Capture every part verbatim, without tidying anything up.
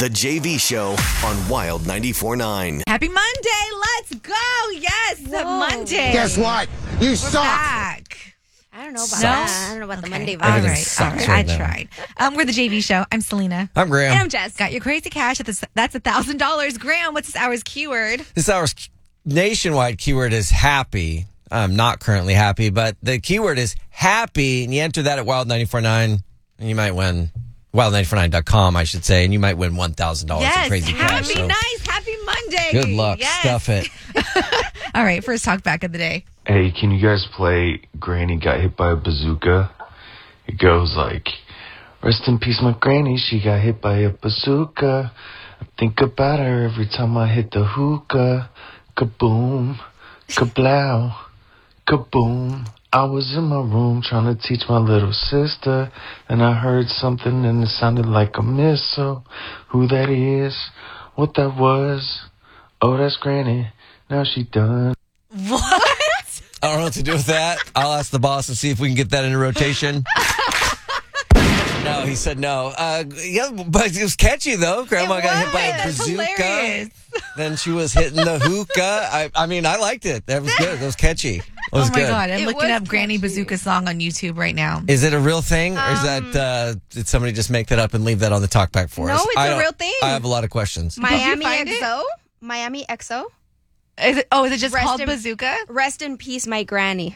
The J V Show on Wild ninety-four point nine. Happy Monday. Let's go. Yes, Whoa. Monday. Guess what? You We're suck. back. I don't know about No? that. I don't know about Okay. the Monday All vibe. Everything right. sucks All right. right I now. tried. Um, we're the J V Show. I'm Selena. I'm Graham. And I'm Jess. Got your crazy cash. At this, that's one thousand dollars. Graham, what's this hour's keyword? This hour's nationwide keyword is happy. I'm not currently happy, but the keyword is happy, and you enter that at Wild ninety-four point nine, and you might win. wild ninety-four point nine dot com, I should say, and you might win one thousand dollars Yes. in crazy Happy, cash. So nice. Happy Monday. good luck. Yes. Stuff it. All right. First talk back of the day. Hey, can you guys play Granny Got Hit by a Bazooka? It goes like, rest in peace, my granny, she got hit by a bazooka. I think about her every time I hit the hookah. Kaboom, kablow, kaboom. I was in my room trying to teach my little sister, and I heard something and it sounded like a missile. Who that is, what that was, oh, that's Granny, now she done. What? I don't know what to do with that. I'll ask the boss and see if we can get that in rotation. No, he said no. Uh, yeah, but it was catchy, though. Grandma It got hit by a was. That's bazooka. hilarious. Then she was hitting the hookah. I, I mean, I liked it. That was good. That was catchy. It was Oh my good. God. I'm It looking was up Granny catchy. Bazooka song on YouTube right now. Is it a real thing, or is Um, that uh, did somebody just make that up and leave that on the talkback for No, us? it's I a don't- real thing. I have a lot of questions. Miami find it? X O. Miami X O. Is it, oh, is it just Rest called in- Bazooka? Rest in peace, my granny.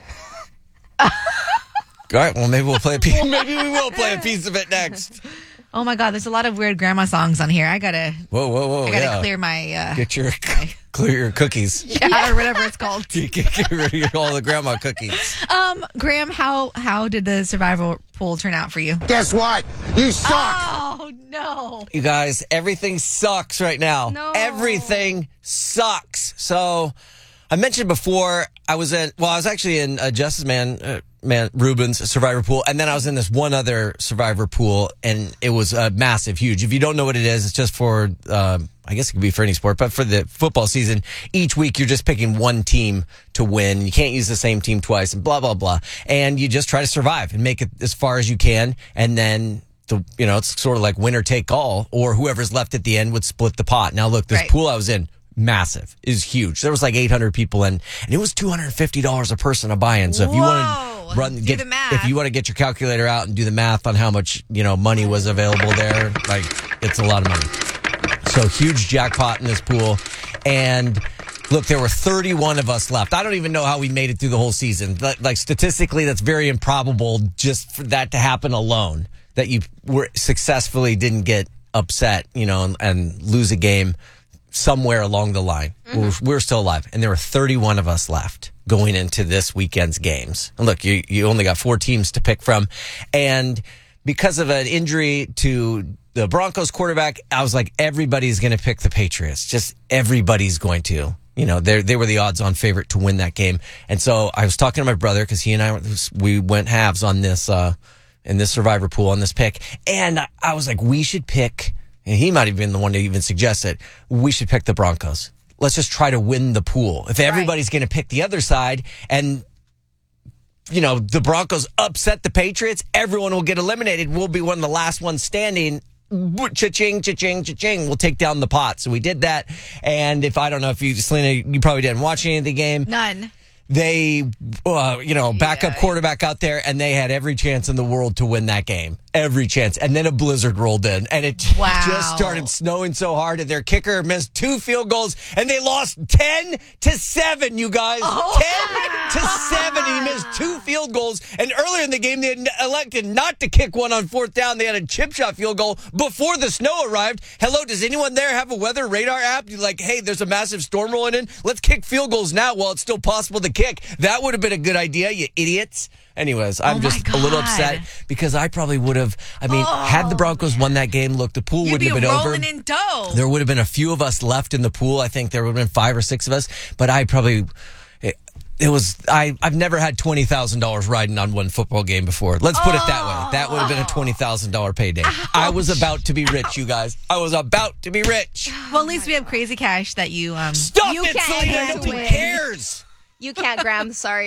All right, well, maybe we'll play a piece. Maybe we will play a piece of it next. Oh my God, there's a lot of weird grandma songs on here. I gotta, Whoa, whoa, whoa! I gotta yeah. clear my, uh, Get your clear your cookies. yeah, or whatever it's called. Get, get rid of all the grandma cookies. Um, Graham, how how did the survival pool turn out for you? Guess what? You suck. Oh no! You guys, everything sucks right now. No. Everything sucks. So, I mentioned before, I was in, well, I was actually in uh, Justice Man, uh, Man Ruben's Survivor Pool, and then I was in this one other Survivor Pool, and it was uh, massive, huge. If you don't know what it is, it's just for, uh, I guess it could be for any sport, but for the football season, each week you're just picking one team to win. You can't use the same team twice, and blah, blah, blah. And you just try to survive and make it as far as you can, and then the, you know, it's sort of like winner take all, or whoever's left at the end would split the pot. Now, look, this Right. pool I was in, massive, is huge. There was like eight hundred people in, and it was two hundred fifty dollars a person to buy in. So if you want Whoa. to run, Do get, the math. if you want to get your calculator out and do the math on how much, you know, money was available there, like, it's a lot of money. So huge jackpot in this pool. And look, there were thirty-one of us left. I don't even know how we made it through the whole season. Like, like statistically, that's very improbable just for that to happen alone, that you were successfully didn't get upset, you know, and, and lose a game somewhere along the line. Mm-hmm. We're, we're still alive. And there were thirty-one of us left going into this weekend's games. And look, you, you only got four teams to pick from. And because of an injury to the Broncos quarterback, I was like, everybody's going to pick the Patriots. Just everybody's going to. You know, they they were the odds-on favorite to win that game. And so I was talking to my brother because he and I, we went halves on this, uh, in this Survivor Pool on this pick. And I, I was like, we should pick, and he might have been the one to even suggest it, we should pick the Broncos. Let's just try to win the pool. If everybody's going to pick the other side and, you know, the Broncos upset the Patriots, everyone will get eliminated. We'll be one of the last ones standing. Cha-ching, cha-ching, cha-ching. We'll take down the pot. So we did that. And if, I don't know if you, Selena, you probably didn't watch any of the game. None. They, uh, you know, backup Yeah. quarterback out there, and they had every chance in the world to win that game. Every chance. And then a blizzard rolled in, and it Wow. just started snowing so hard, and their kicker missed two field goals, and they lost ten to seven, you guys. Oh. ten to seven. He missed two field goals, and earlier in the game, they had elected not to kick one on fourth down. They had a chip shot field goal before the snow arrived. Hello, does anyone there have a weather radar app? You're like, hey, there's a massive storm rolling in. Let's kick field goals now while it's still possible to kick. That would have been a good idea, you idiots. Anyways, I'm Oh my just a little God. upset because I probably would have, I mean, had the Broncos won that game, look, the pool You'd wouldn't be have been over. rolling in dough. There would have been a few of us left in the pool. I think there would have been five or six of us, but I probably, it, it was, I, I've never had twenty thousand dollars riding on one football game before. Let's put it that way. That would have been a twenty thousand dollars payday. I was about to be rich, you guys. I was about to be rich. Well, at least we have crazy cash that you um. Stop You it, can't Selena. handle Nobody it. cares. You can't, Graham. Sorry.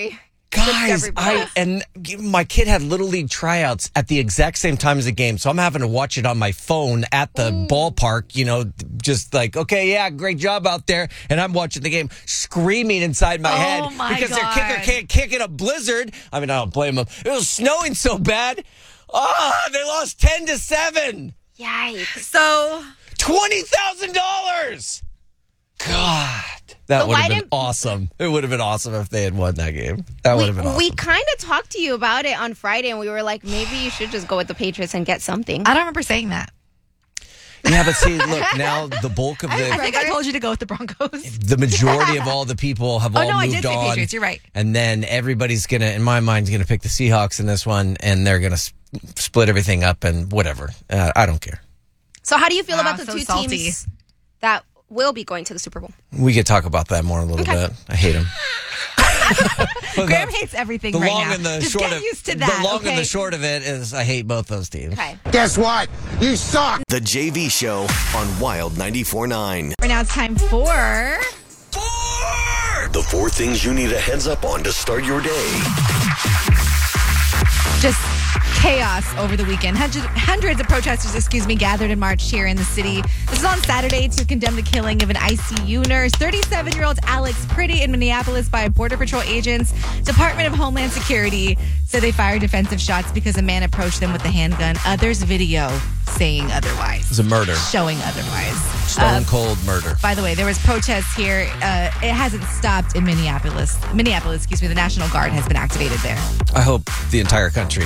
Guys, everybody. I and my kid had little league tryouts at the exact same time as the game, so I'm having to watch it on my phone at the ballpark. You know, just like, okay, yeah, great job out there, and I'm watching the game, screaming inside my Oh, head my because God. their kicker can't kick in a blizzard. I mean, I don't blame them. It was snowing so bad. Ah, they lost ten to seven. Yikes. So, Twenty thousand dollars. God, that But would why have been didn't- awesome. It would have been awesome if they had won that game. That would We, have been awesome. we kind of talked to you about it on Friday, and we were like, maybe you should just go with the Patriots and get something. I don't remember saying that. Yeah, but see, look, now the bulk of the I think I told you to go with the Broncos. the majority of all the people have Oh, all no, I moved did say on. Patriots. You're right. And then everybody's gonna, in my mind, gonna pick the Seahawks in this one, and they're gonna s- split everything up and whatever. Uh, I don't care. So how do you feel Wow, about the so two salty. teams that will be going to the Super Bowl? We could talk about that more a little Okay. bit. I hate them. Graham hates everything The right long now. and the Just short get of used to that. the long okay? and the short of it is I hate both those teams. Okay. Guess what? You suck. The J V Show on Wild ninety-four point nine. Right now it's time for... The four things you need a heads up on to start your day. Just chaos over the weekend. Hundreds, hundreds of protesters, excuse me, gathered and marched here in the city. This is on Saturday to condemn the killing of an I C U nurse, thirty-seven-year-old Alex Pretty in Minneapolis by Border Patrol agents. Department of Homeland Security said they fired defensive shots because a man approached them with a handgun. Others video saying otherwise. It's a murder. Showing otherwise. Stone cold murder. By the way, there was protests here. Uh, it hasn't stopped in Minneapolis. Minneapolis, excuse me. The National Guard has been activated there. I hope the entire country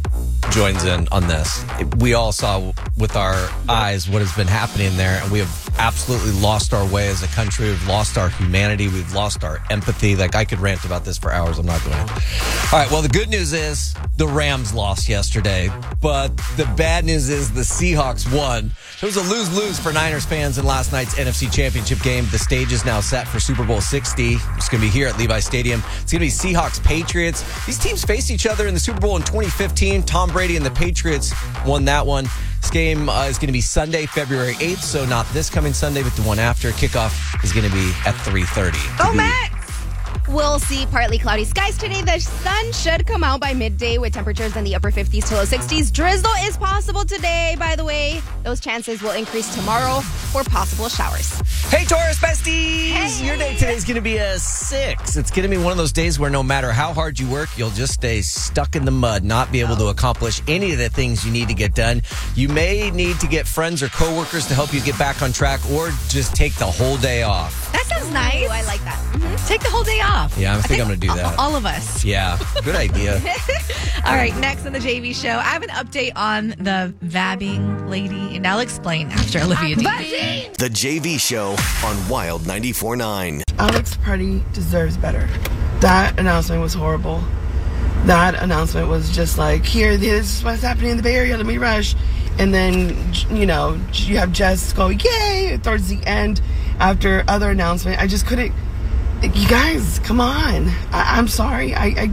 joins in on this. We all saw with our eyes what has been happening there, and we have absolutely lost our way as a country. We've lost our humanity. We've lost our empathy. Like, I could rant about this for hours. I'm not going to. All right, well, the good news is the Rams lost yesterday, but the bad news is the Seahawks won. It was a lose-lose for Niners fans in last night's N F C Championship game. The stage is now set for Super Bowl sixty. It's going to be here at Levi Stadium. It's going to be Seahawks-Patriots. These teams faced each other in the Super Bowl in twenty fifteen. Tom Brady and the Patriots won that one. This game uh, is going to be Sunday, February eighth, so not this coming Sunday, but the one after. Kickoff is going to be at three thirty. Go Max! We'll see partly cloudy skies today. The sun should come out by midday with temperatures in the upper fifties to low sixties. Drizzle is possible today, by the way. Those chances will increase tomorrow for possible showers. Hey, Taurus besties! Hey. Your day today is going to be a six. It's going to be one of those days where no matter how hard you work, you'll just stay stuck in the mud, not be able to accomplish any of the things you need to get done. You may need to get friends or coworkers to help you get back on track, or just take the whole day off. That sounds nice. Ooh, I like that. Mhm. Take the whole day off. Yeah, I think I'm gonna do that. All of us. Yeah, good idea. All right, next on the J V show, I have an update on the vabbing lady, and I'll explain after Olivia D. The J V Show on Wild ninety-four point nine. Alex Party deserves better. That announcement was horrible. That announcement was just like, here, this is what's happening in the Bay Area, let me rush. And then, you know, you have Jess go, yay, towards the end after other announcement. I just couldn't, you guys, come on. I, I'm sorry. I, I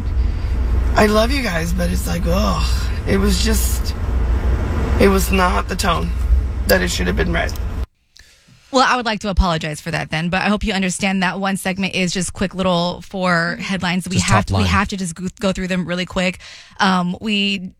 I love you guys, but it's like, oh, it was just, it was not the tone that it should have been read. Well, I would like to apologize for that then, but I hope you understand that one segment is just quick little four headlines. We Just have top to, we line. have to just go, go through them really quick. Um, we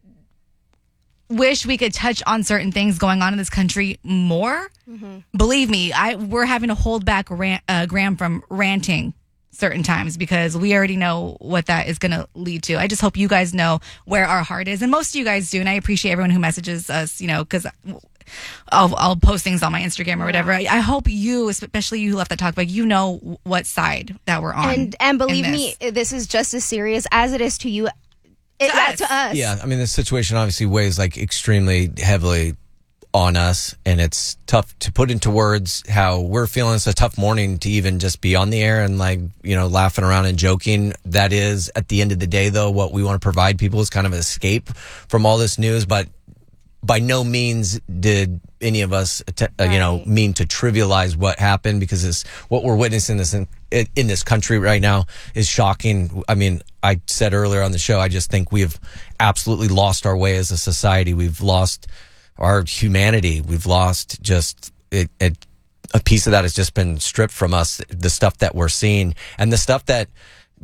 wish we could touch on certain things going on in this country more. Believe me, I we're having to hold back rant, uh, Graham from ranting certain times because we already know what that is going to lead to. I just hope you guys know where our heart is, and most of you guys do, and I appreciate everyone who messages us, you know, because I'll, I'll post things on my Instagram or whatever. I, I hope you, especially you who left that talk, like, you know what side that we're on. And and believe in me, this. this is just as serious as it is to you. It, To uh, us. to us. Yeah, I mean, this situation obviously weighs like extremely heavily on us, and it's tough to put into words how we're feeling. It's a tough morning to even just be on the air and, like, you know, laughing around and joking. That is, at the end of the day, though, what we want to provide people is kind of an escape from all this news. But by no means did any of us, att- uh, you know, Right. mean to trivialize what happened, because it's what we're witnessing this in, in this country right now is shocking. I mean, I said earlier on the show, I just think we have absolutely lost our way as a society. We've lost our humanity. We've lost just it, it, a piece of that has just been stripped from us. The stuff that we're seeing and the stuff that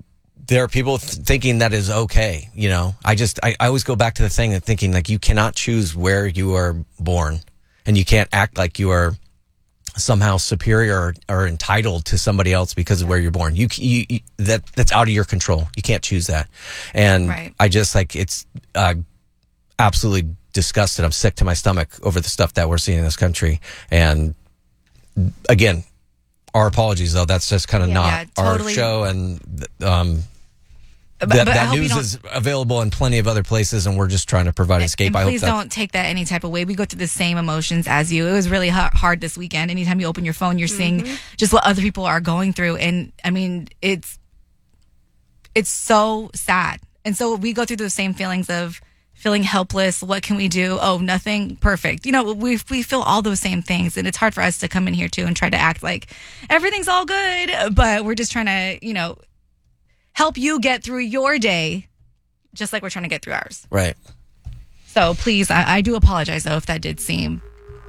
there are people th- thinking that is okay. You know, I just, I, I always go back to the thing of thinking like you cannot choose where you are born and you can't act like you are somehow superior or, or entitled to somebody else because of where you're born. You, you, you that that's out of your control. You can't choose that. And Right. I just like, it's uh, absolutely disgusted. I'm sick to my stomach over the stuff that we're seeing in this country. And again, our apologies though. That's just kind of Yeah. not Yeah, totally. our show. And, um, But, that but I that hope you news don't- is available in plenty of other places, and we're just trying to provide escape. And I hope please that don't take that any type of way. We go through the same emotions as you. It was really ha- hard this weekend. Anytime you open your phone, you're seeing just what other people are going through, and I mean, it's it's so sad. And so we go through those same feelings of feeling helpless. What can we do? Oh, nothing. Perfect. You know, we we feel all those same things, and it's hard for us to come in here too and try to act like everything's all good, but we're just trying to, you know, help you get through your day, just like we're trying to get through ours. right. So please, I, I do apologize though if that did seem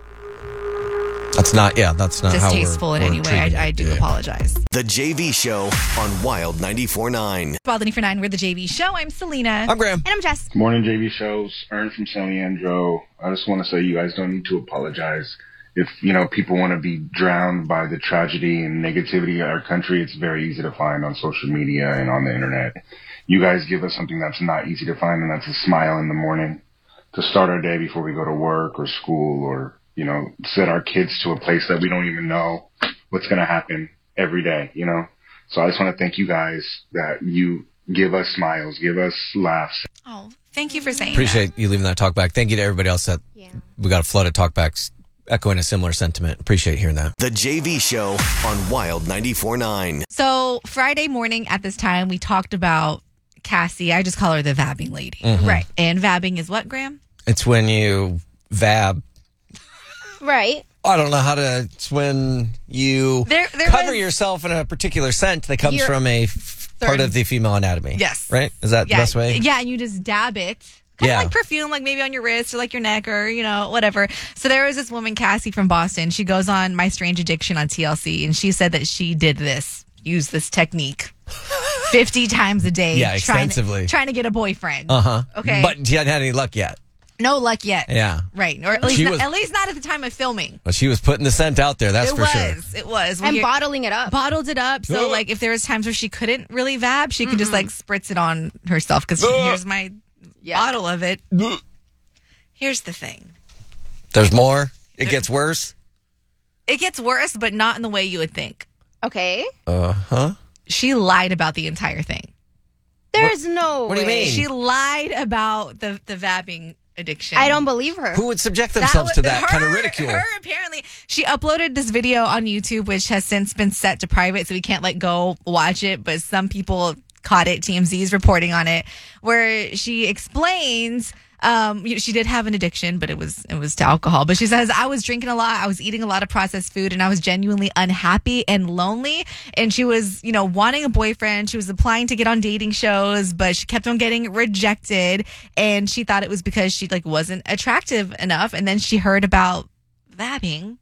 That's not. Yeah, that's not distasteful how we're, in we're any way. treating I, I it. do Yeah. apologize. The J V Show on Wild ninety-four point nine. Wild ninety-four point nine, we're the J V Show. I'm Selena. I'm Graham. And I'm Jess. Good morning, J V shows. Ern from San Leandro. I just want to say you guys don't need to apologize. If, you know, people want to be drowned by the tragedy and negativity of our country, it's very easy to find on social media and on the internet. You guys give us something that's not easy to find, and that's a smile in the morning to start our day before we go to work or school, or, you know, set our kids to a place that we don't even know what's going to happen every day, you know? So I just want to thank you guys that you give us smiles, give us laughs. Oh, thank you for saying Appreciate you leaving that talk back. Thank you to everybody else that Yeah. we got a flood of talkbacks echoing a similar sentiment. Appreciate hearing that. The J V Show on Wild ninety-four point nine. that. So Friday morning at this time, we talked about Cassie. I just call her the vabbing lady. Mm-hmm. Right. And vabbing is what, Graham? It's when you vab. Right. I don't know how to. It's when you There- there cover was- yourself in a particular scent that comes You're- from a f- part Certain- of the female anatomy. Yes. Right? Is that Yeah. the best way? Yeah, and you just dab it. Kind Yeah. of like perfume, like maybe on your wrist or like your neck or, you know, whatever. So there was this woman, Cassie from Boston. She goes on My Strange Addiction on T L C, and she said that she did this, used this technique fifty times a day. Yeah, trying to- extensively. Trying to get a boyfriend. Uh huh. Okay. But she hadn't had any luck yet. No luck yet. Yeah. Right. Or at least, She not, was- at least not at the time of filming. But she was putting the scent out there. That's it for was. sure. It was. When And you're- bottling it up. bottled it up. So, Ugh. like, if there was times where she couldn't really vab, she could just, like, spritz it on herself because Ugh. here's my Yeah. bottle of it. Here's the thing. There's more. It gets worse. It gets worse, but not in the way you would think. Okay. Uh huh. She lied about the entire thing. There's no what do you way. mean? She lied about the, the vabbing addiction. I don't believe her. Who would subject That themselves was- to that her- kind of ridicule? Her, apparently. She uploaded this video on YouTube, which has since been set to private, so we can't, like, go watch it. But some people caught it. T M Z is reporting on it, where she explains. Um, you know, she did have an addiction, but it was it was to alcohol. But she says, I was drinking a lot, I was eating a lot of processed food, and I was genuinely unhappy and lonely. And she was, you know, wanting a boyfriend. She was applying to get on dating shows, but she kept on getting rejected. And she thought it was because she like wasn't attractive enough. And then she heard about vabbing.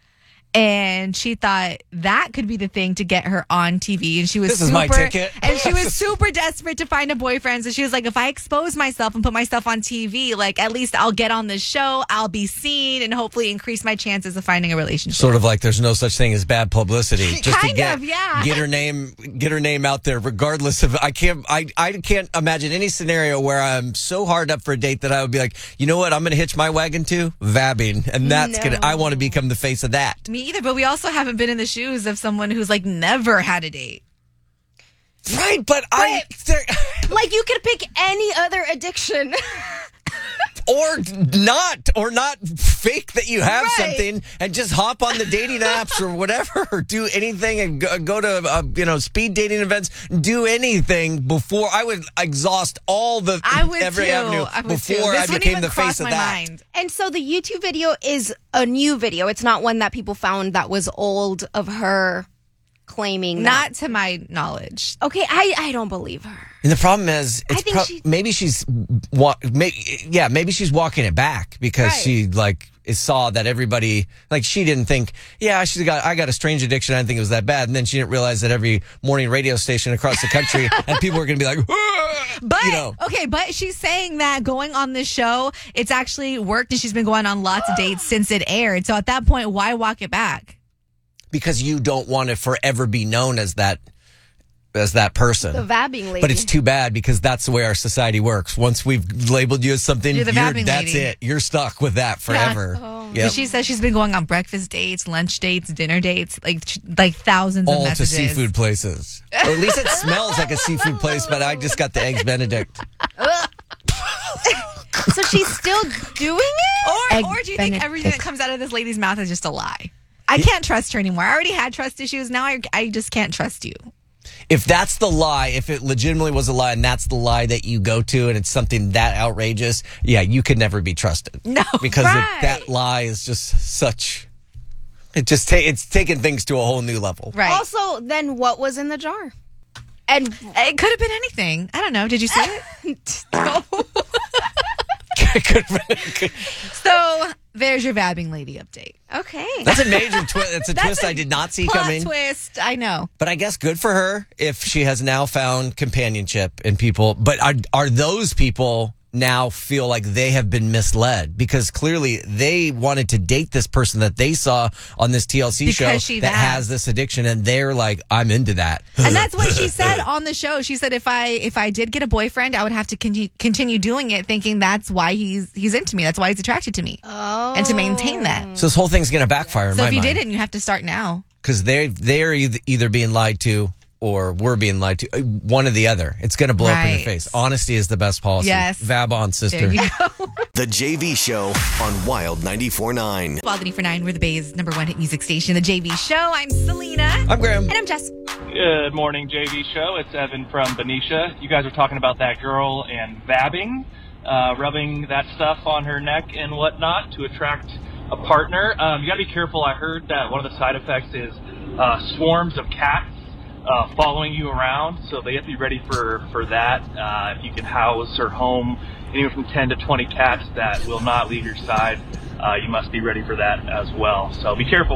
And she thought that could be the thing to get her on T V. And she was This is super, my ticket. and she was super desperate to find a boyfriend. So she was like, if I expose myself and put myself on T V, like at least I'll get on the show, I'll be seen, and hopefully increase my chances of finding a relationship. Sort of like there's no such thing as bad publicity. Just to Kind get, of, yeah. get her name, get her name out there, regardless of. I can't, I, I can't imagine any scenario where I'm so hard up for a date that I would be like, you know what, I'm going to hitch my wagon to vabbing, and that's No. gonna. I want to become the face of that. Me either, but we also haven't been in the shoes of someone who's like never had a date. Right, but I. there- Like, you could pick any other addiction. or not, or not fake that you have Right. something and just hop on the dating apps or whatever, or do anything and go, go to uh, you know speed dating events, do anything before I would exhaust all the I would every too. avenue I would too. before This I wouldn't became even the cross face of my that. mind. And so the YouTube video is a new video. It's not one that people found that was old of her claiming that. Not to my knowledge. Okay, I, I don't believe her. And the problem is, it's think pro- she- maybe she's, wa- may- yeah, maybe she's walking it back because Right. she like is- saw that everybody, like she didn't think, yeah, she got, I got a strange addiction. I didn't think it was that bad. And then she didn't realize that every morning radio station across the country and people were going to be like, "Ah!" But you know. okay, but she's saying that going on this show, it's actually worked, and she's been going on lots of dates since it aired. So at that point, why walk it back? Because you don't want to forever be known as that, as that person. The vabbing lady. But it's too bad because that's the way our society works. Once we've labeled you as something, You're the vabbing that's lady. it. You're stuck with that forever. Oh. Yep. But she says she's been going on breakfast dates, lunch dates, dinner dates, like like thousands of All to messages. seafood places. Or at least it smells like a seafood place, but I just got the Eggs Benedict. So she's still doing it? Or, Egg or do you think Benedict. everything that comes out of this lady's mouth is just a lie? I can't trust her anymore. I already had trust issues. Now I, I just can't trust you. If that's the lie, if it legitimately was a lie and that's the lie that you go to and it's something that outrageous, yeah, you could never be trusted. No, because right. it, that lie is just such, it just ta- it's taken things to a whole new level. Right. Also, then what was in the jar? And It could have been anything. I don't know. Did you see it? no. It could have been- So there's your vabbing lady update. Okay. That's a major twist. That's a That's twist a I did not see Plot coming. twist. I know. But I guess good for her if she has now found companionship in people. But are are those people now feel like they have been misled? Because clearly they wanted to date this person that they saw on this T L C Because show she that vabbed. has this addiction, and they're like, I'm into that. And that's what she said on the show. She said if I if I did get a boyfriend, I would have to con- continue doing it, thinking that's why he's he's into me. That's why he's attracted to me. Oh. And to maintain that. So this whole thing's going to backfire in So my if you mind. didn't, you have to start now. Because they they're either, either being lied to or we're being lied to. Uh, One or the other. It's going to blow up in your Right. face. Honesty is the best policy. Yes. Vab on, There sister. you go. The J V Show on Wild ninety-four point nine. Wild for nine, we're the Bay's number one hit music station, the J V Show. I'm Selena. I'm Graham. And I'm Jess. Good morning, J V Show. It's Evan from Benicia. You guys are talking about that girl and vabbing, uh, rubbing that stuff on her neck and whatnot to attract a partner. Um, you got to be careful. I heard that one of the side effects is uh, swarms of cats uh, following you around, so they have to be ready for, for that. Uh, if you can house or home anywhere from ten to twenty cats that will not leave your side, uh, you must be ready for that as well. So be careful.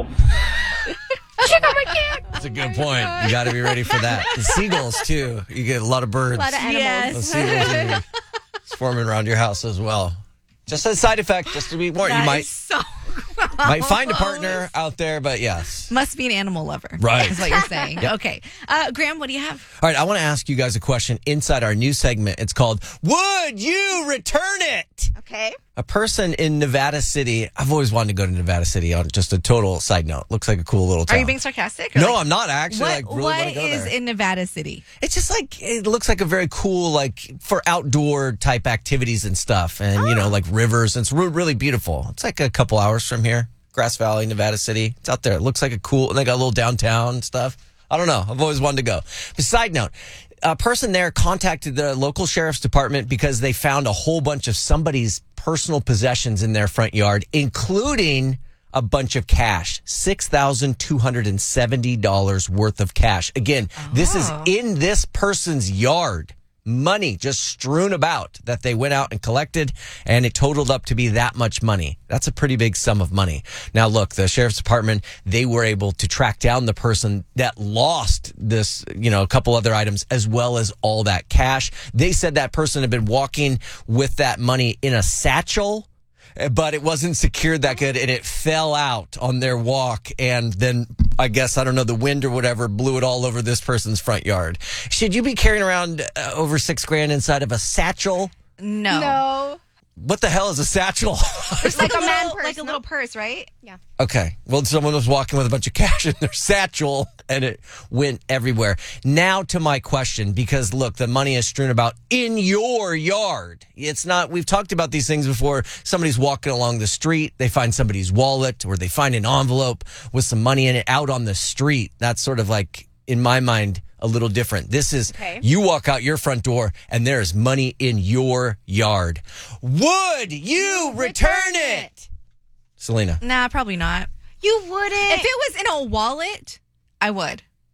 That's a good point. You got to be ready for that. The seagulls, too. You get a lot of birds. A lot of animals. The seagulls are swarming around your house as well. Just a side effect, just to be warned. You That might is so might find a partner out there, but yes. Must be an animal lover. Right. Is what you're saying. Okay. Uh, Graham, what do you have? All right, I want to ask you guys a question inside our new segment. It's called Would You Return It? Okay. A person in Nevada City. I've always wanted to go to Nevada City. On just a total side note, looks like a cool little town. Are you being sarcastic? or No, like- I'm not actually. What, like really what want to go is there. in Nevada City? It's just like it looks like a very cool, like for outdoor type activities and stuff, and you know, like rivers. And it's re- really beautiful. It's like a couple hours from here, Grass Valley, Nevada City. It's out there. It looks like a cool. And they got a little downtown and stuff. I don't know. I've always wanted to go. But side note. A person there contacted the local sheriff's department because they found a whole bunch of somebody's personal possessions in their front yard, including a bunch of cash, six thousand two hundred seventy dollars worth of cash. Again, this is in this person's yard. Money just strewn about that they went out and collected, and it totaled up to be that much money. That's a pretty big sum of money. Now, look, the sheriff's department, they were able to track down the person that lost this, you know, a couple other items as well as all that cash. They said that person had been walking with that money in a satchel, but it wasn't secured that good, and it fell out on their walk, and then I guess, I don't know, the wind or whatever blew it all over this person's front yard. Should you be carrying around uh, over six grand inside of a satchel? No. No. What the hell is a satchel? It's like a little- man purse, Like a no? little purse, right? Yeah. Okay. Well, someone was walking with a bunch of cash in their satchel and it went everywhere. Now to my question, because look, the money is strewn about in your yard. It's not, we've talked about these things before. Somebody's walking along the street. They find somebody's wallet or they find an envelope with some money in it out on the street. That's sort of like, in my mind, a little different. This is, Okay. you walk out your front door and there's money in your yard. Would you return it? Selena. Nah, probably not. You wouldn't. If it was in a wallet, I would.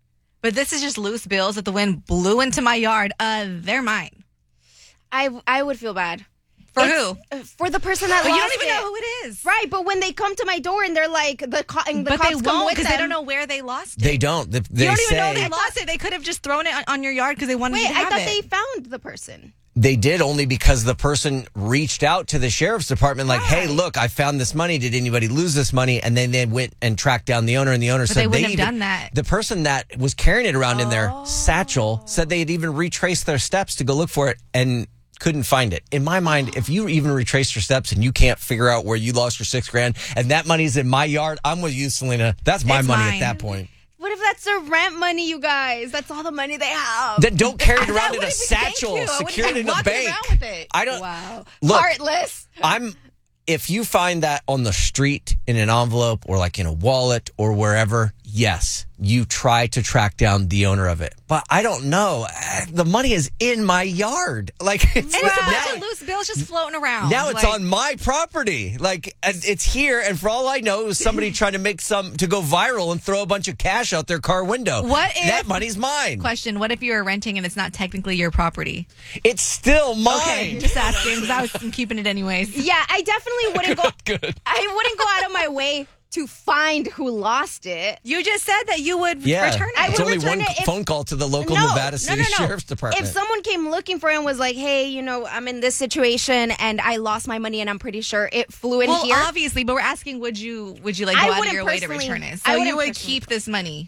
But this is just loose bills that the wind blew into my yard. Uh, they're mine. I I would feel bad. For It's- who? uh, For the person that But lost you don't even it. know who it is. Right, but when they come to my door and they're like, the, co- and the But cops they come won't with because them. they don't know where they lost it. They don't. They, they you don't say, even know they lost it. They could have just thrown it on, on your yard because they wanted Wait, you to I have thought it. they found the person. They did only because the person reached out to the sheriff's department like, hey, look, I found this money. Did anybody lose this money? And then they went and tracked down the owner, and the owner But said they wouldn't have even- done that. The person that was carrying it around in their Oh. satchel said they had even retraced their steps to go look for it and couldn't find it. In my mind, if you even retrace your steps and you can't figure out where you lost your six grand and that money's in my yard, I'm with you, Selena. That's my It's money mine. at that point. What if that's their rent money, you guys? That's all the money they have. Then don't carry it That around in a wouldn't be- thank satchel, you. I wouldn't secure it be in a walking bank. around with it. I don't. Wow. Look, Heartless. I'm. If you find that on the street in an envelope or like in a wallet or wherever, yes, you try to track down the owner of it. But I don't know. Uh, The money is in my yard. Like it's And it's a bunch now, of loose bills just floating around. now it's Like, on my property. Like and it's here, and for all I know, it was somebody trying to make some to go viral and throw a bunch of cash out their car window. What if- that money's mine? Question: what if you were renting and it's not technically your property? It's still mine. Okay, just asking because I was I'm keeping it anyways. Yeah, I definitely wouldn't go. Good. I wouldn't go out of my way to find who lost it. You just said that you would Yeah, return it. I it's would only return one it if- phone call to the local no, Nevada no, City no, no. Sheriff's Department. If someone came looking for him, was like, "Hey, you know, I'm in this situation and I lost my money, and I'm pretty sure it flew in well, here." obviously, but we're asking: would you would you like I go out of wouldn't your way to personally- return it? I So wouldn't you would personally- keep this money.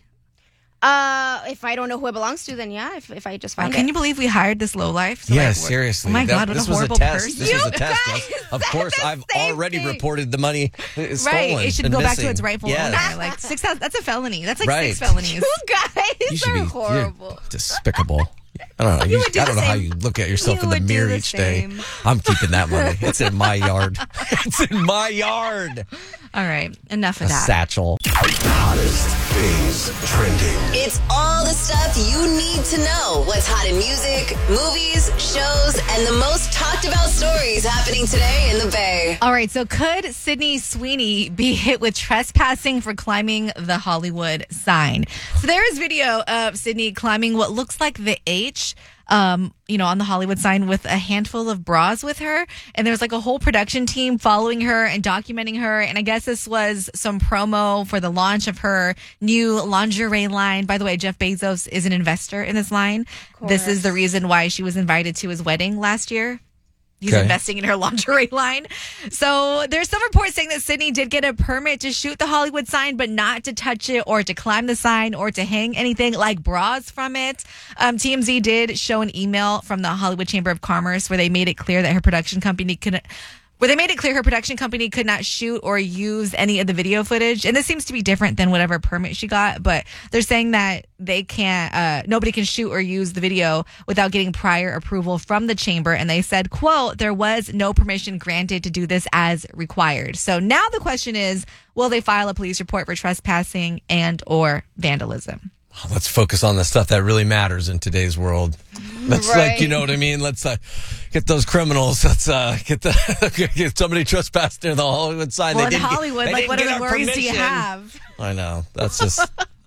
Uh, if I don't know who it belongs to, then yeah. If, if I just Oh, find can it, you believe we hired this lowlife? to, Yeah, like, work- seriously. Oh my That- God, what this a was horrible a test. person. This was a You test. guys Yes. Of said course, the I've same already thing. reported the money is stolen. Right, it should and go back to missing. its rightful Yes. owner. Like six thousand. That's a felony. That's like Right. six felonies. you guys You should are be you're horrible. despicable. I don't know. You, would do I don't the know how same. you look at yourself You in the would do mirror the each day. same. I'm keeping that money. It's in my yard. It's in my yard. All right, enough A of that. satchel. Hottest things trending. It's all the stuff you need to know. What's hot in music, movies, shows, and the most talked about stories happening today in the Bay. All right, so could Sydney Sweeney be hit with trespassing for climbing the Hollywood sign? So there is video of Sydney climbing what looks like the H, um, you know, on the Hollywood sign with a handful of bras with her. And there's like a whole production team following her and documenting her. And I guess this was some promo for the launch of her new lingerie line. By the way, Jeff Bezos is an investor in this line. This is the reason why she was invited to his wedding last year. He's Okay. investing in her lingerie line. So there's some reports saying that Sydney did get a permit to shoot the Hollywood sign, but not to touch it or to climb the sign or to hang anything like bras from it. Um, T M Z did show an email from the Hollywood Chamber of Commerce where they made it clear that her production company couldn't. Where they made it clear her production company could not shoot or use any of the video footage. And this seems to be different than whatever permit she got, but they're saying that they can't, uh, nobody can shoot or use the video without getting prior approval from the chamber. And they said, quote, there was no permission granted to do this as required. So now the question is, will they file a police report for trespassing and or vandalism? Let's focus on the stuff that really matters in today's world. Let's Right. like, you know what I mean? Let's uh, get those criminals. Let's uh, get the get somebody trespassed near the Hollywood sign. Well, They in didn't get- Hollywood, they like didn't what get other our worries do you permission. have? I know. That's just,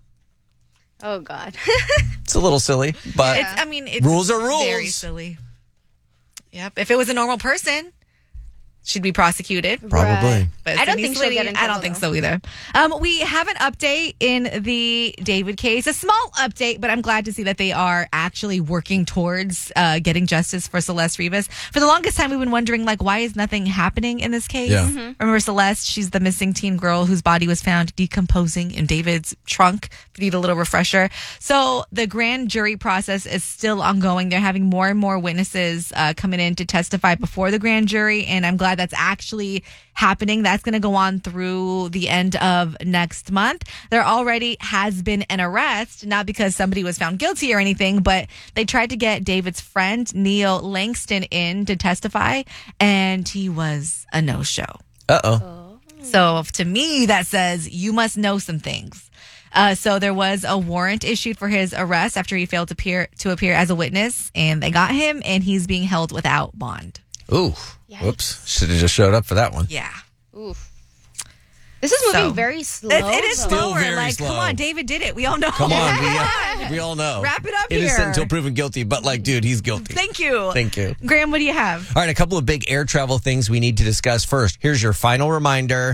Oh God. it's a little silly, but It's, I mean, it's Rules are rules. Very silly. Yep. If it was a normal person, she'd be prosecuted. probably. Right. But I don't Sydney think she'll Sweeney, get in I don't trouble, think though. so either. Um, we have an update in the David case, a small update, but I'm glad to see that they are actually working towards uh, getting justice for Celeste Rivas. For the longest time, we've been wondering, like, why is nothing happening in this case? Yeah. Mm-hmm. Remember Celeste? She's the missing teen girl whose body was found decomposing in David's trunk. If you need a little refresher. So the grand jury process is still ongoing. They're having more and more witnesses uh, coming in to testify before the grand jury, and I'm glad that's actually happening. That's going to go on through the end of next month. There already has been an arrest, not because somebody was found guilty or anything, but they tried to get David's friend, Neil Langston, in to testify, and he was a no-show. Uh-oh. So to me, that says you must know some things. Uh, so there was a warrant issued for his arrest after he failed to appear to appear as a witness, and they got him, and he's being held without bond. Ooh. Whoops. Should have just showed up for that one. Yeah. Oof. This is moving So- very slow. It, it is though. Still slower. very Like, slow. come on, David did it. We all know. Come on, we, uh, we all know. Wrap it up Innocent here. until proven guilty, but like, dude, he's guilty. Thank you. Thank you. Graham, what do you have? All right, a couple of big air travel things we need to discuss first. Here's your final reminder.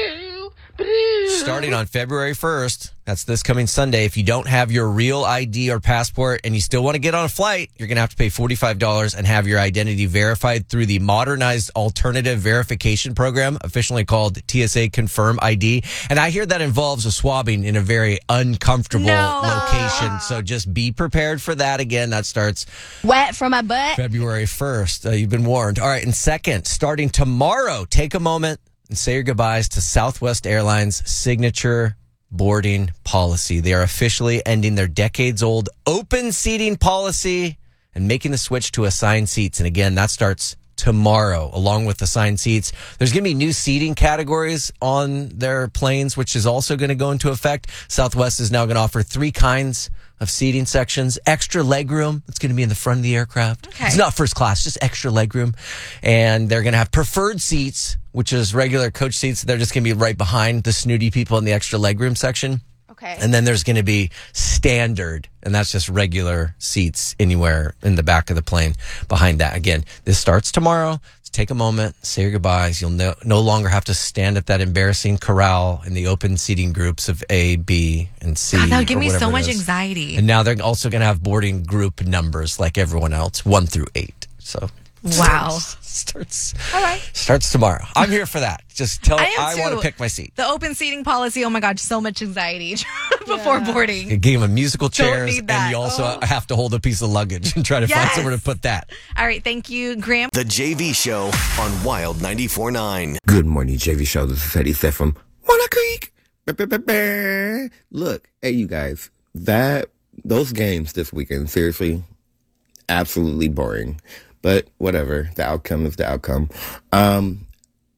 Starting on February first, that's this coming Sunday, if you don't have your real I D or passport and you still want to get on a flight, you're going to have to pay forty-five dollars and have your identity verified through the modernized alternative verification program, officially called T S A Confirm I D. And I hear that involves a swabbing in a very uncomfortable No. location. So just be prepared for that. Again, that starts Wet from my butt. February first. Uh, you've been warned. All right. And second, starting tomorrow, take a moment and say your goodbyes to Southwest Airlines' signature boarding policy. They are officially ending their decades old open seating policy and making the switch to assigned seats. And again, that starts tomorrow, along with assigned seats. There's going to be new seating categories on their planes, which is also going to go into effect. Southwest is now going to offer three kinds of seating sections. Extra legroom, it's going to be in the front of the aircraft. Okay. It's not first class, just extra legroom. And they're going to have preferred seats, which is regular coach seats. They're just going to be right behind the snooty people in the extra legroom section. Okay. And then there's going to be standard, and that's just regular seats anywhere in the back of the plane behind that. Again, this starts tomorrow. So take a moment, say your goodbyes. You'll no, no longer have to stand at that embarrassing corral in the open seating groups of A, B, and C. God, that would give or me so whatever it much is. anxiety. And now they're also going to have boarding group numbers like everyone else, one through eight. So Wow. starts All right. starts tomorrow. I'm here for that. Just tell I am I, want to too. pick my seat. The open seating policy, oh my God, so much anxiety before boarding. You give them musical chairs, need that. and you also Oh. have to hold a piece of luggage and try to find Yes. somewhere to put that. All right, thank you, Graham. The J V Show on Wild ninety-four point nine. Good morning, J V Show. This is Eddie Seth from Walnut Creek. Ba-ba-ba-ba. Look, hey, you guys, that those games this weekend, seriously, absolutely boring. But whatever, the outcome is the outcome. Um,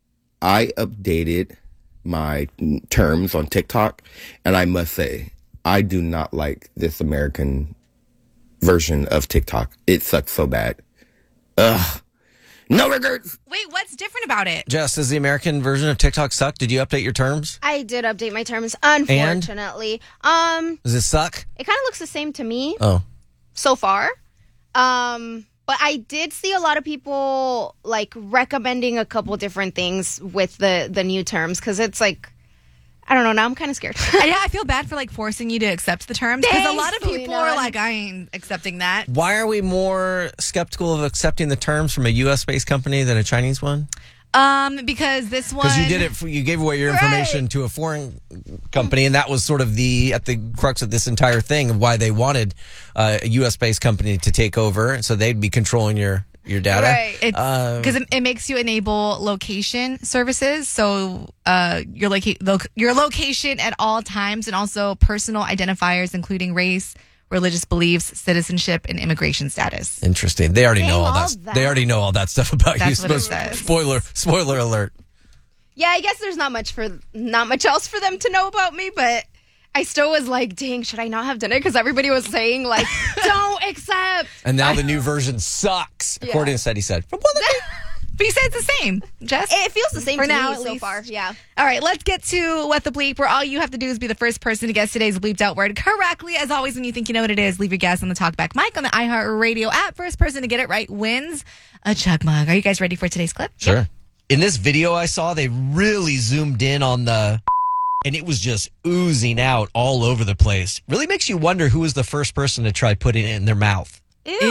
I updated my terms on TikTok, and I must say, I do not like this American version of TikTok. It sucks so bad. Ugh. No regrets. Wait, what's different about it? Jess, does the American version of TikTok suck? Did you update your terms? I did update my terms, unfortunately. Um, Does it suck? it kind of looks the same to me Oh. so far. Um, but I did see a lot of people like recommending a couple different things with the the new terms because it's like, I don't know. Now I'm kind of scared. yeah, I feel bad for like forcing you to accept the terms because a Thanks, lot of people Selena. are like, I ain't accepting that. Why are we more skeptical of accepting the terms from a U S-based company than a Chinese one? Um, because this one, Because you did it, for, you gave away your information Right. to a foreign company, and that was sort of the at the crux of this entire thing of why they wanted uh, a U S-based company to take over, so they'd be controlling your your data. Right. because it, it makes you enable location services, so uh, your loca- lo- your location at all times, and also personal identifiers including race, religious beliefs, citizenship, and immigration status. Interesting. They already Dang, know all all that. that. They already know all that stuff about That's you. what it Spo- says. Spoiler, spoiler alert. Yeah, I guess there's not much for not much else for them to know about me, but I still was like, dang, should I not have done it? Because everybody was saying like, don't accept. And now the new version sucks, Yeah. according to Seti said. From one of the- But you said it's the same, Jess. It feels the same For to now, me at so least. far. Yeah. All right, let's get to What the Bleep, where all you have to do is be the first person to guess today's bleeped out word correctly. As always, when you think you know what it is, leave your guess on the Talkback mic on the iHeartRadio app. First person to get it right wins a chug mug. Are you guys ready for today's clip? Sure. In this video I saw, they really zoomed in on the, and it was just oozing out all over the place. Really makes you wonder who was the first person to try putting it in their mouth. Ew. Ew.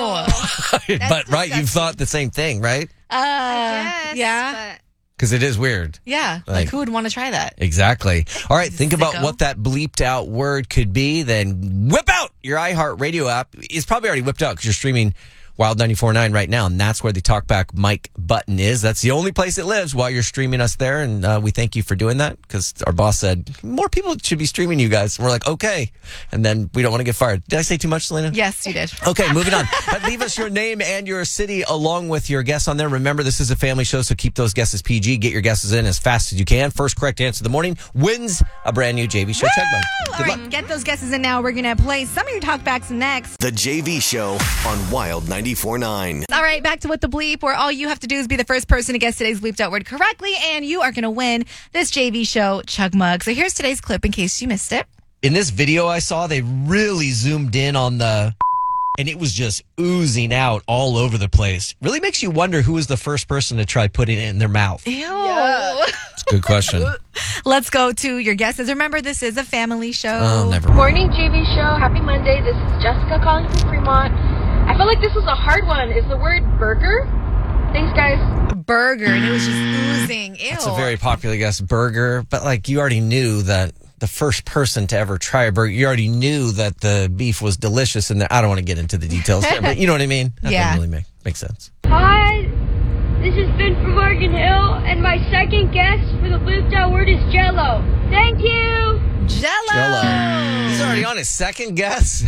But right, you've thought the same thing, right? Uh, Yes, yeah. but- Because it is weird. Yeah. Like, Like- who would want to try that? Exactly. All right, think about Sicko. what that bleeped out word could be, then whip out your iHeartRadio app. It's probably already whipped out because you're streaming Wild ninety-four point nine right now, and that's where the Talkback mic button is. That's the only place it lives while you're streaming us there, and uh, we thank you for doing that because our boss said more people should be streaming you guys. And we're like, okay, and then we don't want to get fired. Did I say too much, Selena? Yes, you did. Okay, moving on. Uh, leave us your name and your city along with your guess on there. Remember, this is a family show, so keep those guesses P G. Get your guesses in as fast as you can. First correct answer of the morning wins a brand new J V Show check bag. All Good right, luck. get those guesses in now. We're going to play some of your talkbacks next. The J V Show on Wild ninety-four point nine. ninety-four point nine. All right, back to What the Bleep, where all you have to do is be the first person to guess today's bleeped out word correctly, and you are going to win this J V show Chug Mug. So here's today's clip in case you missed it. In this video I saw, they really zoomed in on the, and it was just oozing out all over the place. Really makes you wonder who was the first person to try putting it in their mouth. Ew. It's a good question. Let's go to your guesses. Remember, this is a family show. Oh, never mind. Morning, J V show. Happy Monday. This is Jessica calling from Fremont. I feel like this was a hard one. Is the word burger? Thanks, guys. Burger, and it was just oozing. Ew. It's a very popular guess, burger. But like you already knew that the first person to ever try a burger, you already knew that the beef was delicious. And I don't want to get into the details there, but you know what I mean? That Yeah. doesn't really make, make sense. Hi, this is Ben from Morgan Hill, and my second guess for the bleeped out word is Jello. Thank you. Jello. Jello. He's already on his second guess.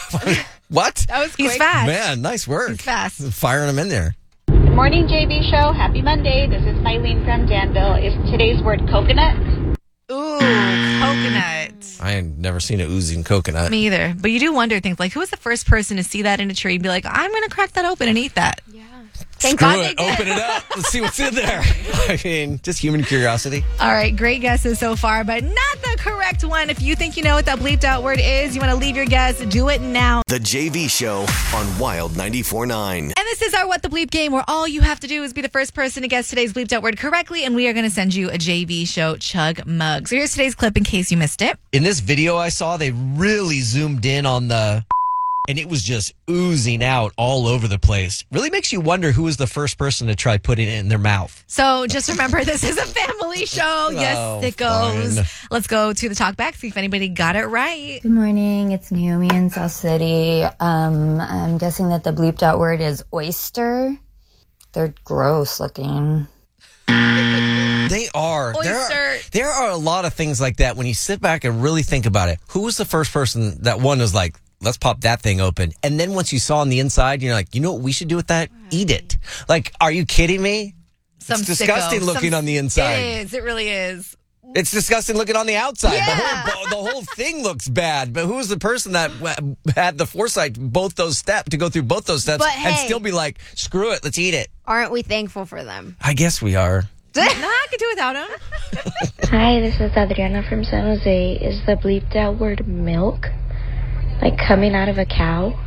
What? That was quick. He's fast. Man, nice work. He's fast. Firing him in there. Morning, J V show. Happy Monday. This is Mylene from Danville. Is today's word coconut? Ooh, coconut. I ain't never seen an oozing coconut. Me either. But you do wonder things like, who was the first person to see that in a tree and be like, I'm going to crack that open and eat that? Yeah. Thank Screw God it. they did. Open it up. Let's see what's in there. I mean, just human curiosity. All right, great guesses so far, but not the correct one. If you think you know what that bleeped out word is, you want to leave your guess, do it now. The J V Show on Wild ninety-four point nine. And this is our What the Bleep game, where all you have to do is be the first person to guess today's bleeped out word correctly, and we are going to send you a J V Show Chug Mug. So here's today's clip in case you missed it. In this video I saw, they really zoomed in on the, and it was just oozing out all over the place. Really makes you wonder who was the first person to try putting it in their mouth. So just remember, this is a family show. Yes, Oh, it goes. fine. Let's go to the talk back, see if anybody got it right. Good morning, it's Naomi in South City. Um, I'm guessing that the bleeped out word is oyster. They're gross looking. They are. There are, Oyster. there are a lot of things like that when you sit back and really think about it. Who was the first person that one was like, let's pop that thing open? And then once you saw on the inside, you're like, you know what we should do with that? Eat it. Like, are you kidding me? Some It's disgusting sicko. looking Some- on the inside. It is. It really is. It's disgusting looking on the outside. Yeah. The, whole, the whole thing looks bad. But who was the person that w- had the foresight, both those steps, to go through both those steps But and hey. still be like, screw it, let's eat it? Aren't we thankful for them? I guess we are. Nah, I could do without him. Hi, this is Adriana from San Jose. Is the bleeped out word milk? Like coming out of a cow?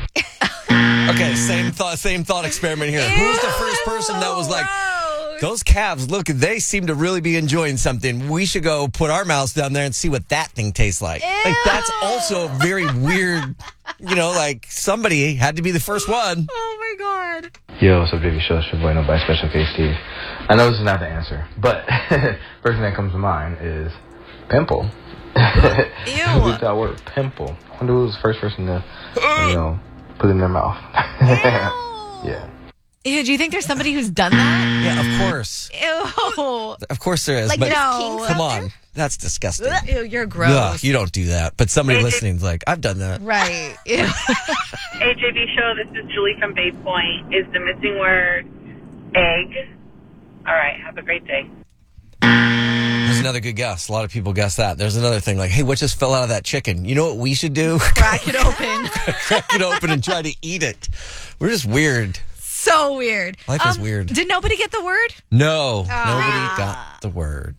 Okay, same thought, same thought experiment here. Who's the first person that was like, those calves, look, they seem to really be enjoying something. We should go put our mouths down there and see what that thing tastes like. Like, that's also very weird. You know, like, somebody had to be the first one. Oh my God. Yo, what's up, J V Show? It's your boy, no by Special K Steve. I know this is not the answer, but first thing that comes to mind is pimple. Ew. Use that word, pimple. I wonder who was the first person to, you know, put it in their mouth. Yeah. Ew, do you think there's somebody who's done that? Yeah, of course. Ew. Of course there is. Like, but there's kinks come out on. That's disgusting. Ew, you're gross. Ugh, you don't do that. But somebody listening's like, I've done that. Right. Ew. Hey, J V Show, this is Julie from Bay Point. Is the missing word egg? All right, have a great day. There's another good guess. A lot of people guess that. There's another thing like, hey, what just fell out of that chicken? You know what we should do? Crack it open. Crack it open and try to eat it. We're just weird. So weird. Life is weird. Did nobody get the word? No, Ah. nobody got the word.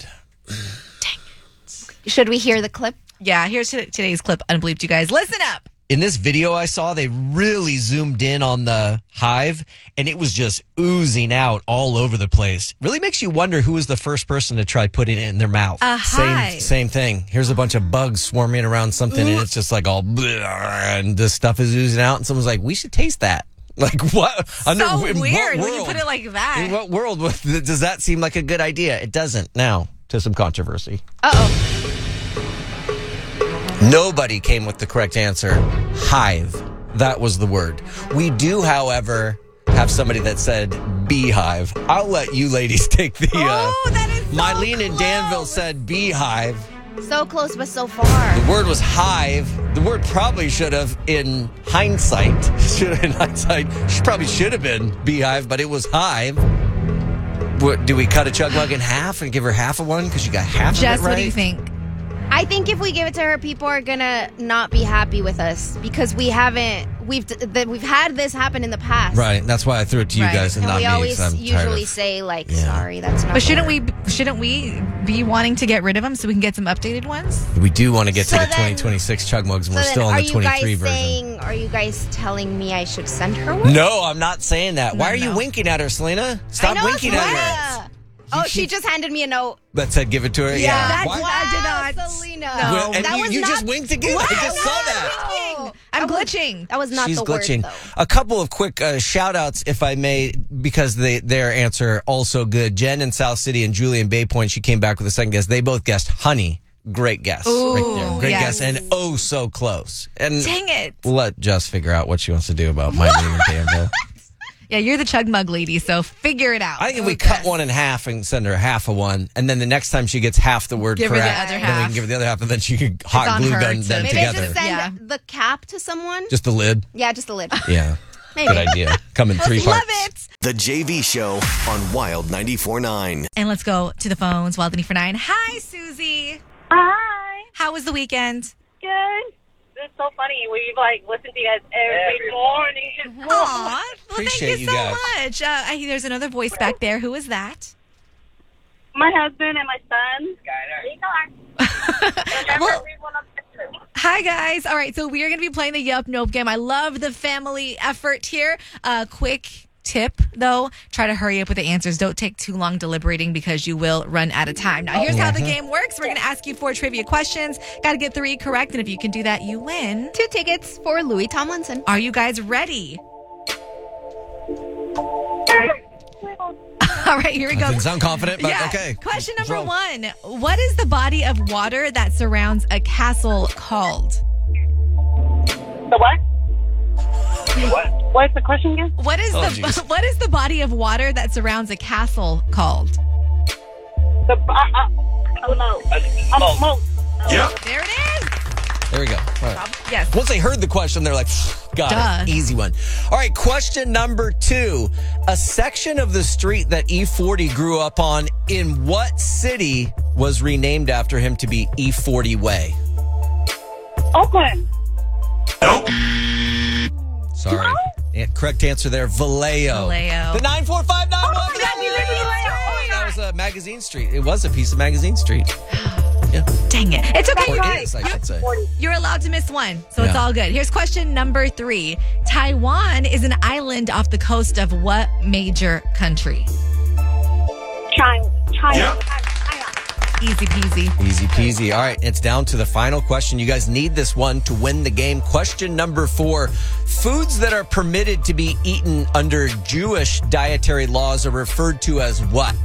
Should we hear the clip? Yeah, here's t- today's clip unbleeped, you guys. Listen up. In this video I saw, they really zoomed in on the hive, and it was just oozing out all over the place. Really makes you wonder who was the first person to try putting it in their mouth. A hive. Same, same thing. Here's a bunch of bugs swarming around something, and it's just like all, bleh, and this stuff is oozing out, and someone's like, we should taste that. Like, what? So in what weird when you world- put it like that. In what world was- does that seem like a good idea? It doesn't. Now, to some controversy. Uh-oh. Nobody came with the correct answer. Hive. That was the word. We do, however, have somebody that said beehive. I'll let you ladies take the... Uh, Oh, that is so Mylene in Danville said beehive. So close, but so far. The word was hive. The word probably should have, in hindsight, should have, in hindsight, she probably should have been beehive, but it was hive. What, do we cut a chug mug in half and give her half of one because you got half Jess, of it right? what do you think? I think if we give it to her, people are gonna not be happy with us because we haven't. We've th- we've had this happen in the past, Right. That's why I threw it to you Right. guys and, And not we me. always 'cause I'm tired usually of- say like, Yeah. "Sorry, that's not." But shouldn't we shouldn't we be wanting to get rid of them so we can get some updated ones? We do want to get So to the then- twenty twenty-six Chug Mugs, and So we're then still on are the you twenty-three guys version. saying? Are you guys telling me I should send her one? No, I'm not saying that. Why No, are you no. winking at her, Selena? Stop I know, winking at her. Selena. Oh, she just handed me a note. That said, give it to her. Yeah, Yeah. that's Why- what I did not. Selena. Well, and that you, was you not, just winked again. I just saw that. No. I'm That was- glitching. That was not She's the glitching. word, though. A couple of quick uh, shout outs, if I may, because they, their answer also good. Jen in South City and Julie in Bay Point, she came back with a second guess. They both guessed honey. Great guess. Ooh, right there. Great yes. guess. And oh, so close. And Dang it. we'll let Jess figure out what she wants to do about my name and Danville. Yeah, you're the Chug Mug lady, so figure it out. I think if we cut one in half and send her half of one, and then the next time she gets half the word Give her the correct, other then we half. can give her the other half, and then she can hot on glue her gun to- them Maybe together. I just send Yeah. the cap to someone. Just the lid. Yeah, just the lid. Yeah. Maybe. Good idea. Come in three Love parts. it. The J V Show on Wild ninety-four point nine. And let's go to the phones. Wild for nine. Hi, Susie. Hi. How was the weekend? Good. It's so funny. We like listen to you guys every morning. Aw, well, Appreciate thank you, you so guys. much. Uh, I, there's another voice back there. Who is that? My husband and my son. Well, hi, guys. All right, so we are going to be playing the Yup Nope game. I love the family effort here. Uh, quick tip, though, try to hurry up with the answers. Don't take too long deliberating because you will run out of time. Now, here's how the game works. We're going to ask you four trivia questions. Got to get three correct, and if you can do that, you win. Two tickets for Louis Tomlinson. Are you guys ready? All right, here we go. Didn't sound confident, but Yeah. okay. Question number Roll. one. What is the body of water that surrounds a castle called? The what? What? What's the question again? What is Oh, the geez. what is the body of water that surrounds a castle called? The uh, uh, oh no. Um, moat. Yep. There it is. There we go. All right. Yes. Once they heard the question, they're like, got Duh. it. Easy one. All right, question number two. A section of the street that E forty grew up on in what city was renamed after him to be E forty Way? Oakland. Sorry. And correct answer there, Vallejo. Vallejo. The nine four five nine one. Oh my God, you did Vallejo. Oh my That was a Magazine Street. It was a piece of Magazine Street. Yeah. Dang it. It's okay. Or You're, is, I should say. you're allowed to miss one, so it's Yeah. all good. Here's question number three. Taiwan is an island off the coast of what major country? China. China. Yep. China. Easy peasy. Easy peasy. All right, it's down to the final question. You guys need this one to win the game. Question number four. Foods that are permitted to be eaten under Jewish dietary laws are referred to as what?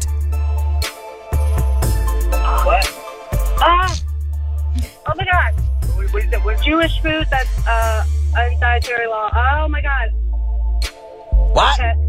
What? Ah. Oh my God. What is it? Jewish food that's uh undietary law. Oh my God. What? Okay.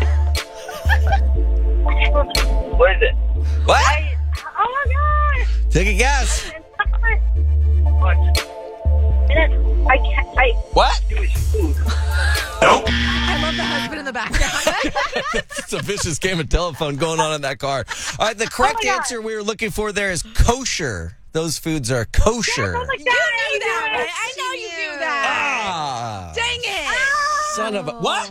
What is it? What? I, oh my God. Take a guess. What? I can't. I. What? Jewish food. I love the husband in the background. It's a vicious game of telephone going on in that car. All right, the correct Oh my God. answer we were looking for there is kosher. Those foods are kosher. Oh my God. You knew that, right? I know you knew that. Ah, Dang it. son of a what?